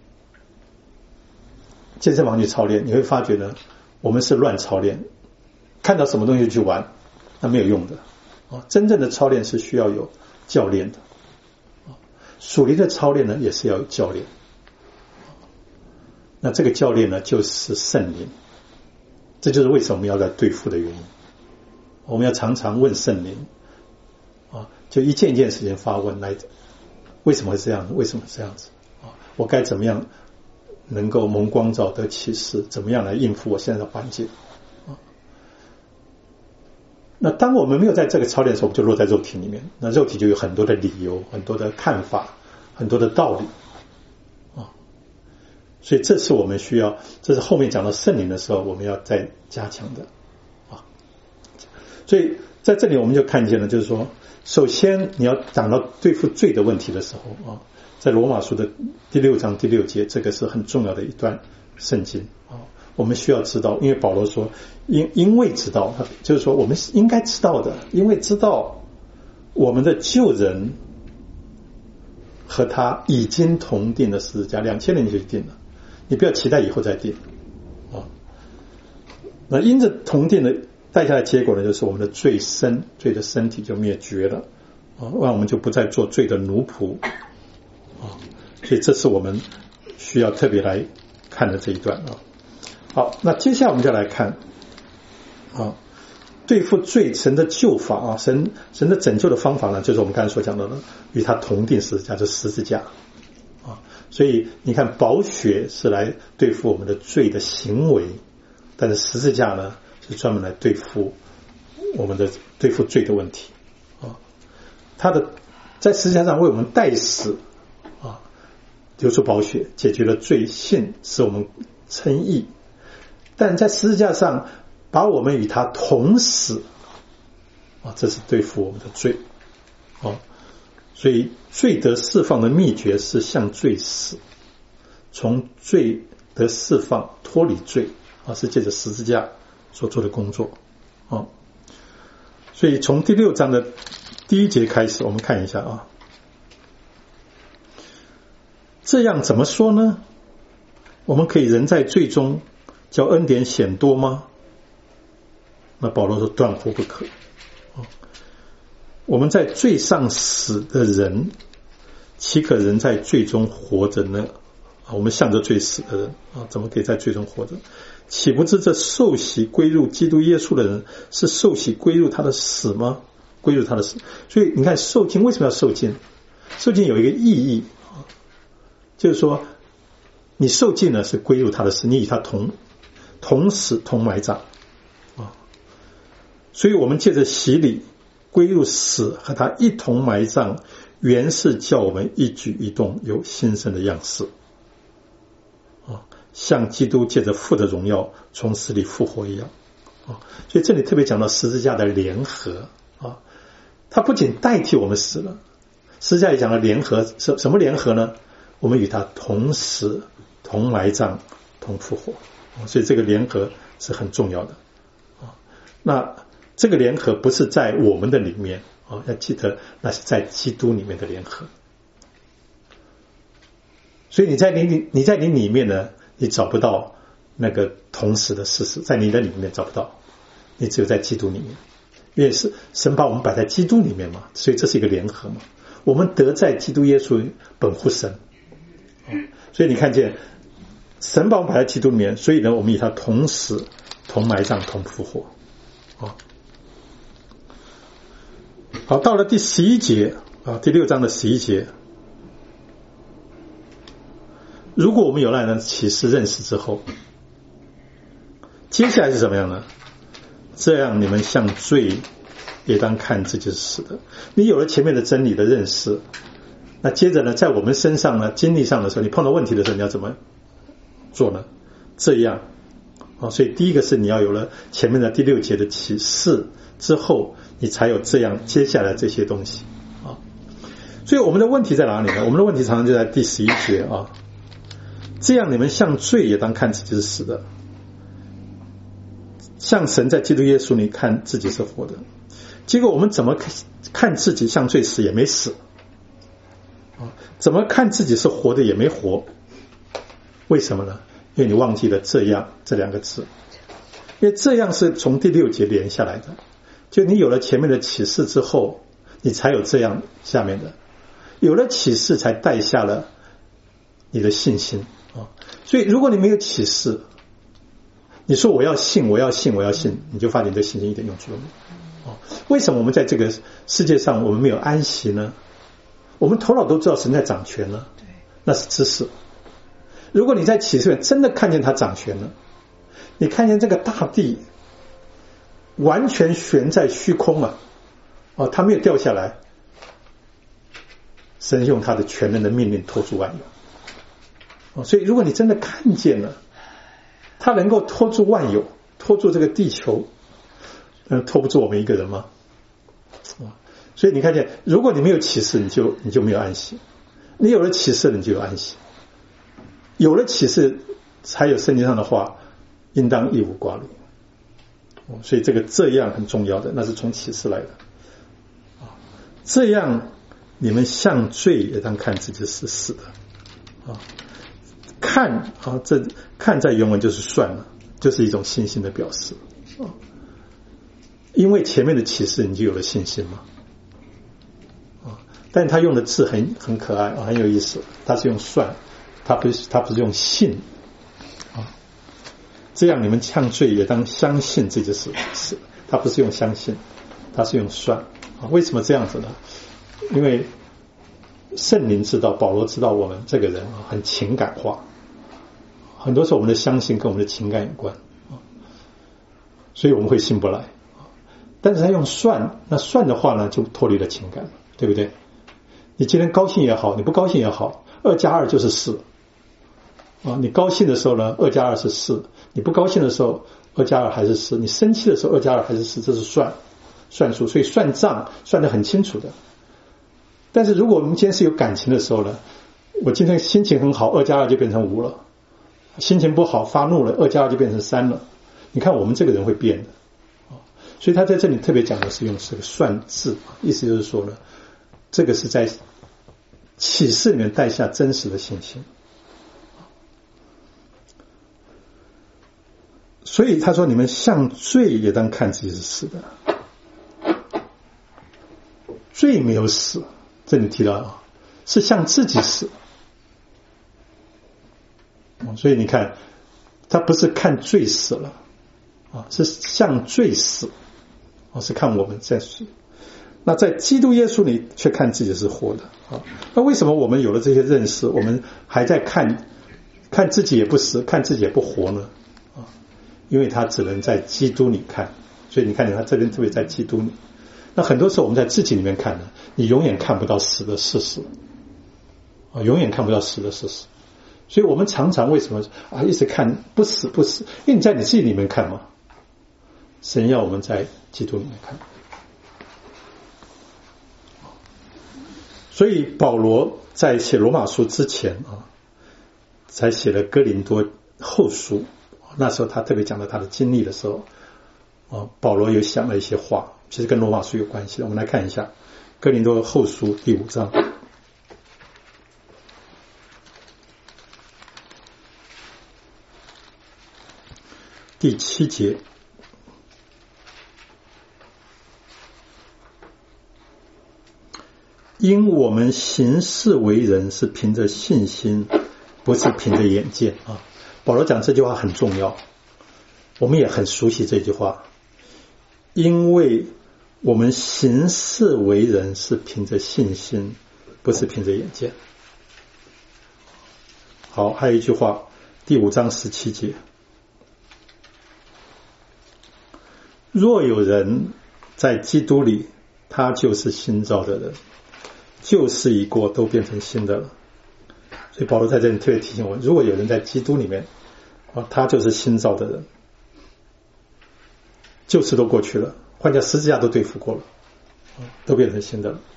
Speaker 1: 健身房去操练，你会发觉呢，我们是乱操练，看到什么东西就去玩，那没有用的啊。真正的操练是需要有教练的啊，属灵的操练呢也是要有教练。那这个教练呢就是圣灵，这就是为什么我们要来对付的原因。我们要常常问圣灵啊，就一件一件事情发问来。为什么会这样？为什么这样子？啊，我该怎么样能够蒙光照得启示？怎么样来应付我现在的环境？啊，那当我们没有在这个操练的时候，我们就落在肉体里面。那肉体就有很多的理由、很多的看法、很多的道理啊。所以这是我们需要，这是后面讲到圣灵的时候，我们要再加强的啊。所以在这里我们就看见了，就是说。首先你要讲到对付罪的问题的时候啊，在罗马书的第六章第六节，这个是很重要的一段圣经啊。我们需要知道，因为保罗说因因为知道，就是说我们应该知道的，因为知道我们的旧人和他已经同定的十字架，两千年就定了，你不要期待以后再定啊。那因着同定的带下来结果呢，就是我们的罪身、罪的身体就灭绝了啊，让我们就不再做罪的奴仆啊。所以这是我们需要特别来看的这一段啊。好，那接下来我们就来看啊，对付罪神的救法啊，神神的拯救的方法呢，就是我们刚才所讲到的，与他同定十字架，就是十字架啊。所以你看，宝血是来对付我们的罪的行为，但是十字架呢？是专门来对付我们的对付罪的问题啊，他的在十字架上为我们代死啊，流出宝血，解决了罪性，使我们称义。但在十字架上把我们与他同死啊，这是对付我们的罪啊。所以罪得释放的秘诀是向罪死，从罪得释放，脱离罪啊，是借着十字架所做的工作啊。所以从第六章的第一节开始，我们看一下啊。这样怎么说呢？我们可以人在罪中，叫恩典显多吗？那保罗说断乎不可啊。我们在罪上死的人，岂可人在罪中活着呢？啊，我们向着罪死的人啊，怎么可以在罪中活着？岂不知这受洗归入基督耶稣的人，是受洗归入他的死吗？归入他的死。所以你看受浸为什么要受浸？受浸有一个意义啊，就是说你受浸呢是归入他的死，你与他同同死同埋葬啊。所以我们借着洗礼归入死，和他一同埋葬，原是叫我们一举一动有新生的样式啊，像基督借着父的荣耀从死里复活一样啊。所以这里特别讲到十字架的联合啊，它不仅代替我们死了，十字架也讲了联合，什什么联合呢？我们与他同死同埋葬同复活啊，所以这个联合是很重要的啊。那这个联合不是在我们的里面啊，要记得那是在基督里面的联合所以你在你你在你里面呢，你找不到那个同时的事实，在你的里面找不到，你只有在基督里面，因为是神把我们摆在基督里面嘛，所以这是一个联合嘛。我们得在基督耶稣本乎神，所以你看见神把我们摆在基督里面，所以呢，我们与他同时同埋葬同复活。好，到了第十一节啊，第六章的十一节，如果我们有了人启示认识之后，接下来是什么样呢？这样你们像罪也当看自己是死的。你有了前面的真理的认识，那接着呢，在我们身上呢，经历上的时候，你碰到问题的时候，你要怎么做呢？这样啊，所以第一个是你要有了前面的第六节的启示之后，你才有这样接下来这些东西啊。所以我们的问题在哪里呢？我们的问题常常就在第十一节啊。这样你们像罪也当看自己是死的，像神在基督耶稣里看自己是活的。结果我们怎么看自己像罪死也没死，怎么看自己是活的也没活？为什么呢？因为你忘记了这样这两个字，因为这样是从第六节连下来的，就你有了前面的启示之后，你才有这样下面的，有了启示才带下了你的信心啊。所以如果你没有启示，你说我要信我要信我要信，你就发现你的信心一点用处都没有。为什么我们在这个世界上我们没有安息呢？我们头脑都知道神在掌权了，那是知识。如果你在启示里真的看见他掌权了，你看见这个大地完全悬在虚空啊，哦，它没有掉下来，神用他的全能的命令托住万有。哦，所以如果你真的看见了他能够托住万有，托住这个地球，嗯，托不住我们一个人吗？所以你看见，如果你没有启示，你就你就没有安息；你有了启示，你就有安息。有了启示，才有圣经上的话，应当一无挂虑。所以这个这样很重要的，那是从启示来的。这样你们像罪也当看自己是死的啊。看啊，这看在原文就是算了，就是一种信心的表示啊。因为前面的启示你就有了信心嘛啊，但他用的字很很可爱啊，很有意思，他是用算，他不是他不是用信啊。这样你们像罪也当相信这就是是，他不是用相信，他是用算啊。为什么这样子呢？因为圣灵知道，保罗知道我们这个人啊很情感化，很多时候我们的相信跟我们的情感有关啊，所以我们会信不来。但是他用算，那算的话呢，就脱离了情感，对不对？你今天高兴也好，你不高兴也好，二加二就是四啊。你高兴的时候呢，二加二是四；你不高兴的时候，二加二还是四；你生气的时候，二加二还是四。这是算算数，所以算账算得很清楚的。但是如果我们今天是有感情的时候呢，我今天心情很好，二加二就变成五了；心情不好，发怒了，二加二就变成三了。你看我们这个人会变的。所以他在这里特别讲的是用这个算字，意思就是说呢，这个是在启示里面带下真实的信心。所以他说你们像罪也当看自己是死的，罪没有死，这里提到啊，是像自己死。所以你看他不是看罪死了啊，是像罪死，是看我们在死。那在基督耶稣里却看自己是活的啊。那为什么我们有了这些认识，我们还在看看自己也不死，看自己也不活呢？啊，因为他只能在基督里看。所以你看见他这边特别在基督里。那很多时候我们在自己里面看呢，你永远看不到死的事实啊，永远看不到死的事实。所以我们常常为什么啊一直看不死不死？因为你在你自己里面看嘛。神要我们在基督里面看。所以保罗在写罗马书之前啊，才写了哥林多后书。那时候他特别讲到他的经历的时候啊，保罗有想了一些话，其实跟罗马书有关系的。我们来看一下哥林多后书第五章。 第七节，因我们行事为人是凭着信心，不是凭着眼见啊。保罗讲这句话很重要，我们也很熟悉这句话，因为我们行事为人是凭着信心，不是凭着眼见。好，还有一句话，第五章十七节，若有人在基督里，他就是新造的人，旧事已过，都变成新的了。所以保罗在这里特别提醒我，如果有人在基督里面，他就是新造的人，旧事都过去了，换叫十字架都对付过了，都变成新的了。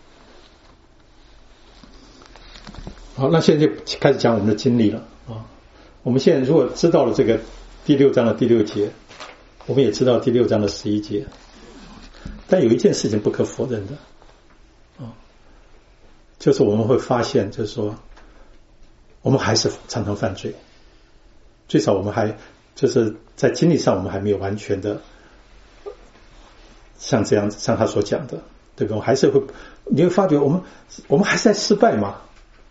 Speaker 1: 好，那现在就开始讲我们的经历了啊。我们现在如果知道了这个第六章的第六节，我们也知道第六章的十一节，但有一件事情不可否认的啊，就是我们会发现，就是说我们还是常常犯罪，最少我们还就是在经历上我们还没有完全的像这样像他所讲的，对吧？我还是会，你会发觉我们我们还是在失败嘛。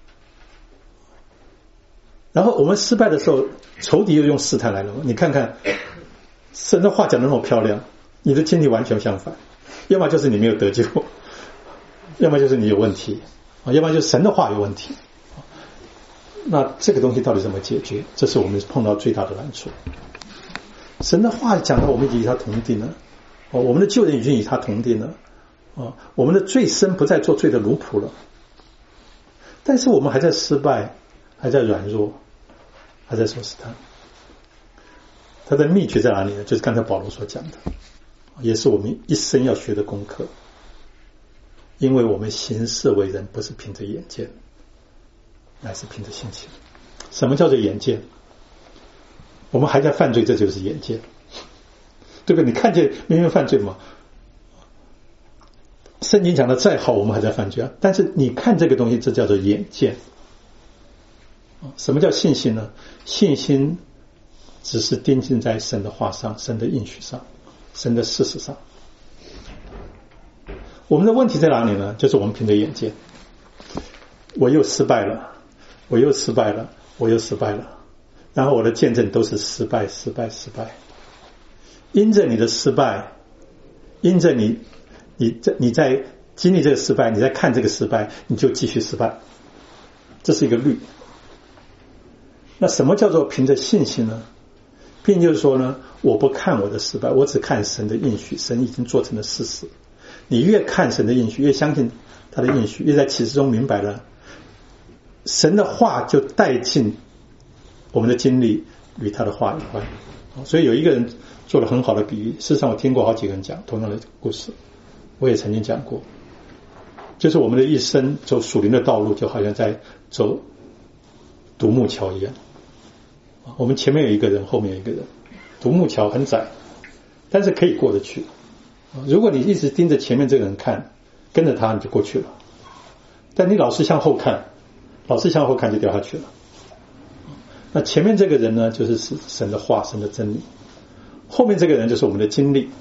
Speaker 1: 然后我们失败的时候，仇敌又用试探来了。你看看神的话讲得那么漂亮，你的经历完全相反，要么就是你没有得救，要么就是你有问题，要么就是神的话有问题。那这个东西到底怎么解决？这是我们碰到最大的难处。神的话讲到我们已经与他同定了，我们的旧人已经与他同定了，我们的罪身不再做罪的奴仆了，但是我们还在失败，还在软弱，还在受试探。他的秘诀在哪里呢？就是刚才保罗所讲的，也是我们一生要学的功课。因为我们行事为人不是凭着眼见，乃是凭着信心。什么叫做眼见？我们还在犯罪，这就是眼见，对不对？你看见明明犯罪吗？圣经讲的再好，我们还在犯罪啊。但是你看这个东西，这叫做眼见。什么叫信心呢？信心只是钉进在神的话上，神的应许上，神的事实上。我们的问题在哪里呢？就是我们凭着眼见，我又失败了，我又失败了，我又失败了，然后我的见证都是失败失败失败。因着你的失败，因着你你在你在经历这个失败，你在看这个失败，你就继续失败，这是一个律。那什么叫做凭着信心呢？并就是说呢，我不看我的失败，我只看神的应许，神已经做成了事实。你越看神的应许，越相信他的应许，越在启示中明白了神的话，就带进我们的经历与他的话有关。所以有一个人做了很好的比喻，事实上我听过好几个人讲同样的故事，我也曾经讲过，就是我们的一生走属灵的道路，就好像在走独木桥一样。我们前面有一个人，后面有一个人，独木桥很窄，但是可以过得去。如果你一直盯着前面这个人看，跟着他你就过去了，但你老是向后看，老是向后看就掉下去了。那前面这个人呢，就是神的话，神的真理，后面这个人就是我们的经历。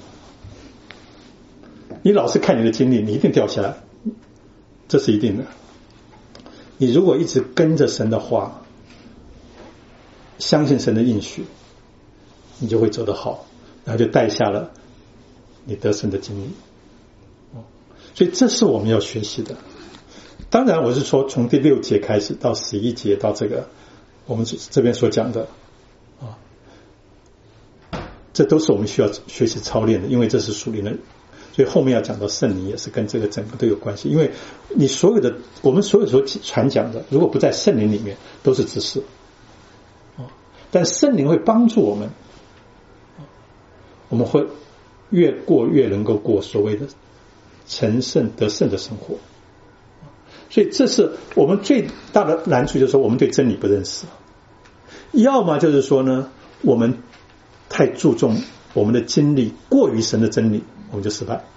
Speaker 1: 你老是看你的经历，你一定掉下来，这是一定的。你如果一直跟着神的话，相信神的应许，你就会走得好，然后就带下了你得胜的经历。所以这是我们要学习的。当然我是说从第六节开始到十一节到这个我们这边所讲的啊，这都是我们需要学习操练的，因为这是属灵的。所以后面要讲到圣灵也是跟这个整个都有关系，因为你所有的我们所有所传讲的，如果不在圣灵里面都是知识，但圣灵会帮助我们，我们会越过越能够过所谓的成圣得胜的生活。所以这是我们最大的难处，就是说我们对真理不认识，要么就是说呢，我们太注重我们的经历，过于神的真理，我们就失败。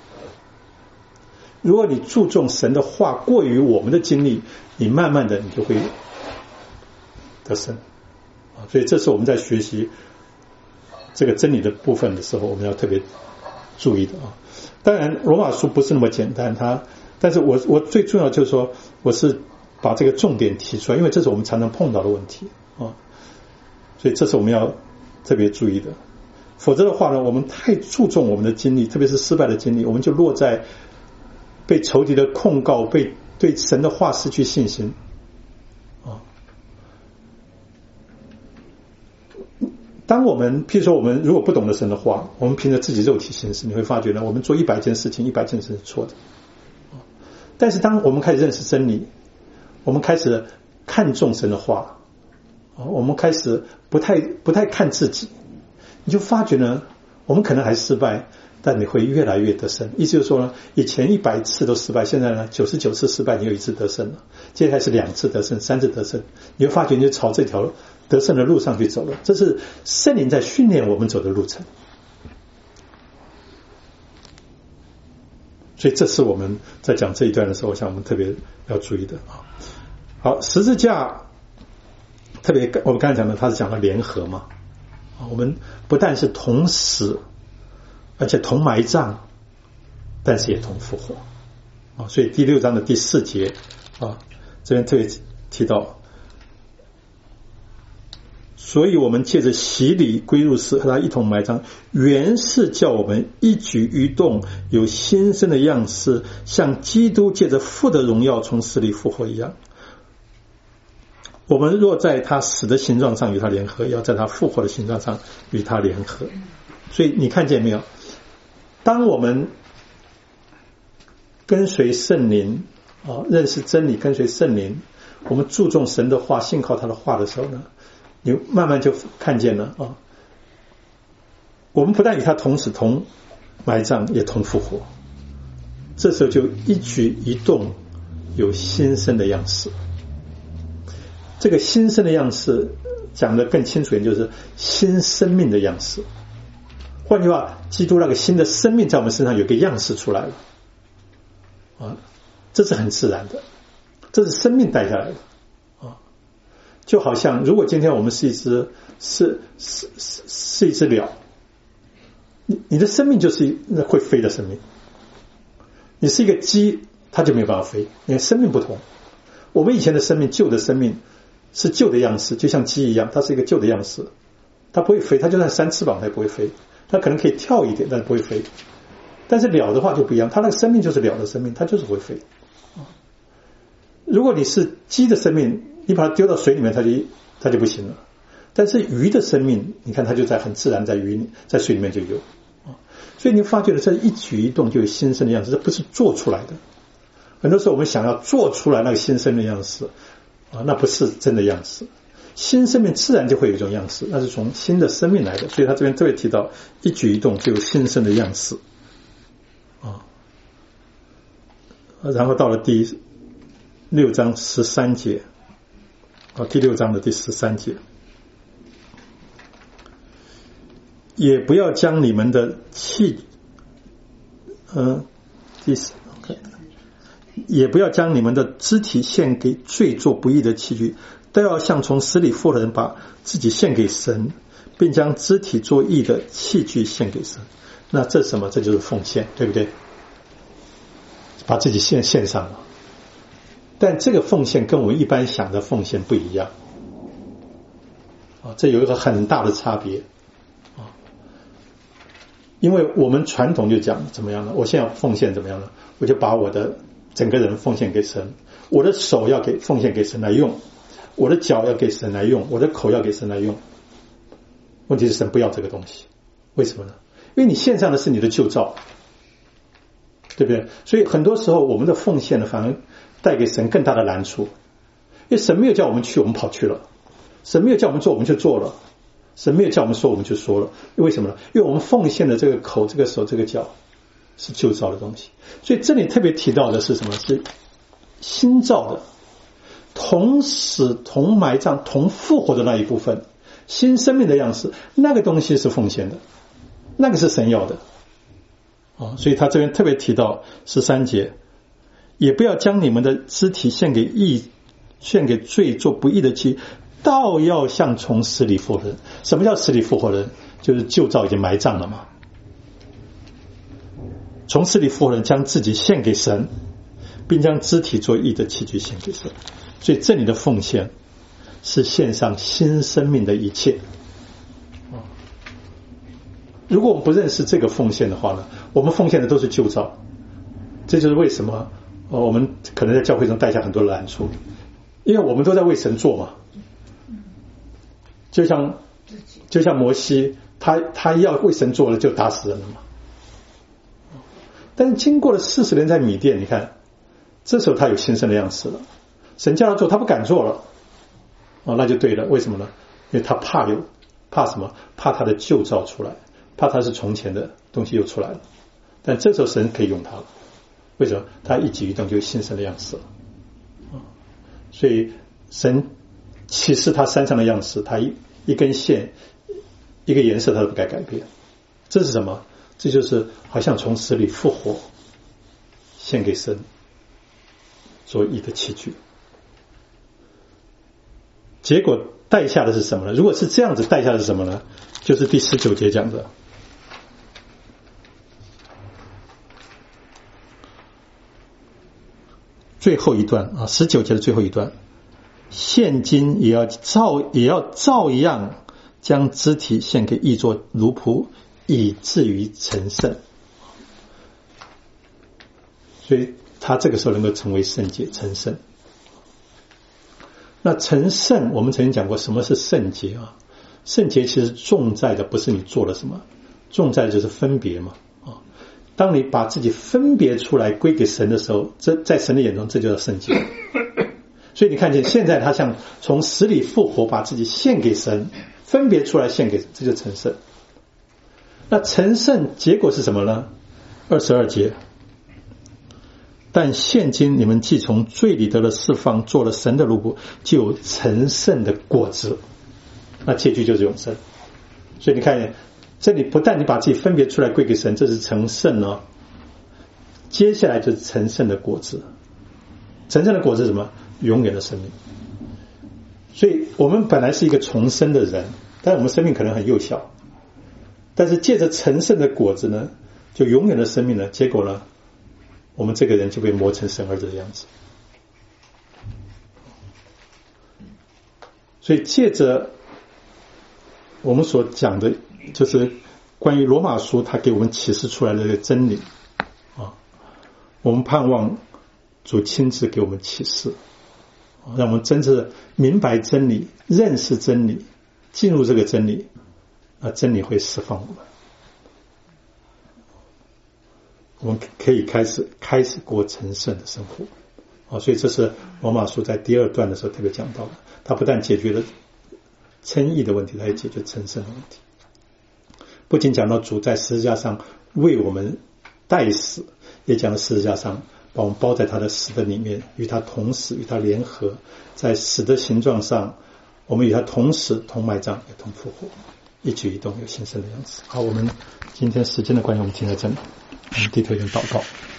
Speaker 1: 如果你注重神的话，过于我们的经历，你慢慢的你就会得胜。所以这是我们在学习这个真理的部分的时候，我们要特别注意的啊。当然罗马书不是那么简单，它但是我我最重要就是说，我是把这个重点提出来，因为这是我们常常碰到的问题啊，所以这是我们要特别注意的。否则的话呢，我们太注重我们的经历，特别是失败的经历，我们就落在被仇敌的控告，被对神的话失去信心啊。当我们譬如说我们如果不懂得神的话，我们凭着自己肉体行事，你会发觉呢，我们做一百件事情，一百件事是错的。但是当我们开始认识真理，我们开始看重神的话，我们开始不太不太看自己，你就发觉呢，我们可能还失败，但你会越来越得胜。意思就是说呢，以前一百次都失败，现在呢九十九次失败，你有一次得胜了。接下来是两次得胜，三次得胜，你会发觉你就朝这条得胜的路上去走了。这是圣灵在训练我们走的路程。所以这是我们在讲这一段的时候，我想我们特别要注意的啊。好，十字架特别我们刚才讲的，它是讲到联合嘛。我们不但是同死，而且同埋葬，但是也同复活啊。所以第六章的第四节啊，这边特别提到，所以我们借着洗礼归入死，和他一同埋葬，原是叫我们一举一动有新生的样式，像基督借着父的荣耀从死里复活一样。我们若在他死的形状上与他联合，要在他复活的形状上与他联合。所以你看见没有，当我们跟随圣灵啊，认识真理，跟随圣灵，我们注重神的话，信靠他的话的时候呢，你慢慢就看见了啊，我们不但与他同死同埋葬，也同复活。这时候就一举一动有新生的样式。这个新生的样式讲得更清楚一点，就是新生命的样式。换句话，基督那个新的生命在我们身上有个样式出来了啊，这是很自然的，这是生命带下来的啊。就好像如果今天我们是一只是是是是一只鸟，你你的生命就是会飞的生命。你是一个鸡，它就没有办法飞，你的生命不同。我们以前的生命，旧的生命是旧的样式，就像鸡一样，它是一个旧的样式，它不会飞，它就算扇翅膀它也不会飞，它可能可以跳一点，但是不会飞。但是鸟的话就不一样，它那个生命就是鸟的生命，它就是会飞。如果你是鸡的生命，你把它丢到水里面，它就它就不行了。但是鱼的生命，你看它就在很自然，在鱼里在水里面就有。所以你发觉了，这一举一动就有新生的样式，这不是做出来的。很多时候我们想要做出来那个新生的样式啊，那不是真的样式。新生命自然就会有一种样式，那是从新的生命来的。所以他这边特别提到，一举一动就有新生的样式啊。然后到了第六章十三节啊，第六章的第十三节，也不要将你们的器，嗯、呃，第四。也不要将你们的肢体献给罪做不义的器具，都要像从死里复活的人，把自己献给神，并将肢体做义的器具献给神。那这是什么？这就是奉献，对不对？把自己献献上了。但这个奉献跟我们一般想的奉献不一样啊，这有一个很大的差别啊。因为我们传统就讲怎么样呢？我现在奉献怎么样呢？我就把我的整个人奉献给神，我的手要给奉献给神来用，我的脚要给神来用，我的口要给神来用。问题是神不要这个东西，为什么呢？因为你献上的是你的旧造，对不对？所以很多时候我们的奉献呢，反而带给神更大的难处，因为神没有叫我们去，我们跑去了；神没有叫我们做，我们就做了；神没有叫我们说，我们就说了。为什么呢？因为我们奉献的这个口、这个手、这个脚是旧造的东西。所以这里特别提到的是什么？是新造的，同死同埋葬同复活的那一部分，新生命的样式，那个东西是奉献的，那个是神要的啊。所以他这边特别提到十三节，也不要将你们的肢体献给义，献给罪做不义的器，倒要像从死里复活人。什么叫死里复活人？ 就是旧造已经埋葬了嘛。从死里复活的人将自己献给神，并将肢体作义的器具献给神。所以这里的奉献是献上新生命的一切。如果我们不认识这个奉献的话呢，我们奉献的都是旧造。这就是为什么我们可能在教会中带下很多难处，因为我们都在为神做嘛。就像就像摩西，他他要为神做了就打死人了嘛。但是经过了四十年在米甸，你看这时候他有新生的样式了，神叫他做他不敢做了，哦，那就对了。为什么呢？因为他怕有怕什么？怕他的旧造出来，怕他是从前的东西又出来了。但这时候神可以用他了，为什么？他一举一动就有新生的样式了。所以神启示他山上的样式，他一一根线一个颜色他都不该改变。这是什么？这就是好像从死里复活，献给神做义的器具。结果带下的是什么呢？如果是这样子，带下的是什么呢？就是第十九节讲的，最后一段啊，十九节的最后一段，现今也要照也要照样将肢体献给义作奴仆，以至于成圣。所以他这个时候能够成为圣洁成圣。那成圣我们曾经讲过什么是圣洁啊？圣洁其实重在的不是你做了什么，重在的就是分别嘛。啊，当你把自己分别出来归给神的时候，这在神的眼中这就叫圣洁。所以你看见现在他像从死里复活，把自己献给神，分别出来献给神，这就成圣。那成圣结果是什么呢？二十二节，但现今你们既从罪里得了释放，做了神的奴仆，就有成圣的果子。那结局就是永生。所以你看这里不但你把自己分别出来归给神，这是成圣哦，接下来就是成圣的果子。成圣的果子是什么？永远的生命。所以我们本来是一个重生的人，但我们生命可能很幼小，但是借着成圣的果子呢，就永远的生命呢，结果呢，我们这个人就被磨成神儿子的样子。所以借着我们所讲的就是关于罗马书他给我们启示出来的这个真理啊，我们盼望主亲自给我们启示，让我们真正明白真理，认识真理，进入这个真理，那真理会释放我们，我们可以开始开始过成圣的生活啊。所以这是罗马书在第二段的时候特别讲到的，它不但解决了称义的问题，它也解决成圣的问题。不仅讲到主在十字架上为我们代死，也讲到十字架上把我们包在他的死的里面，与他同死，与他联合，在死的形状上，我们与他同死，同埋葬，也同复活，一举一动有新生的样子。好，我们今天时间的关系，我们停在这里，我们低头一点祷告。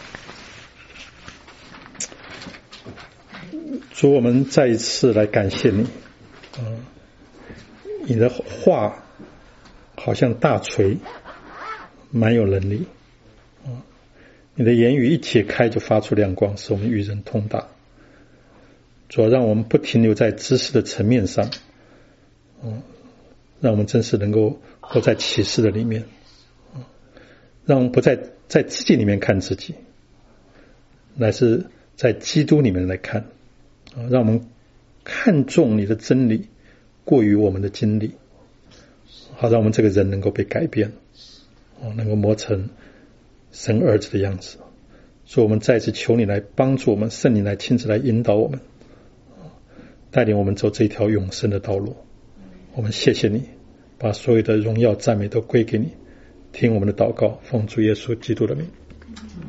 Speaker 1: 主，我们再一次来感谢你，嗯，你的话好像大锤，蛮有能力，嗯，你的言语一解开就发出亮光，使我们与人通达。主要让我们不停留在知识的层面上，嗯，让我们真是能够活在启示的里面，嗯，让我们不在在自己里面看自己，乃是在基督里面来看，嗯，让我们看重你的真理过于我们的经历，好让我们这个人能够被改变，能够磨成神儿子的样子。所以我们再次求你来帮助我们，圣灵来亲自来引导我们，带领我们走这一条永生的道路。我们谢谢你，把所有的荣耀赞美都归给你，听我们的祷告，奉主耶稣基督的名。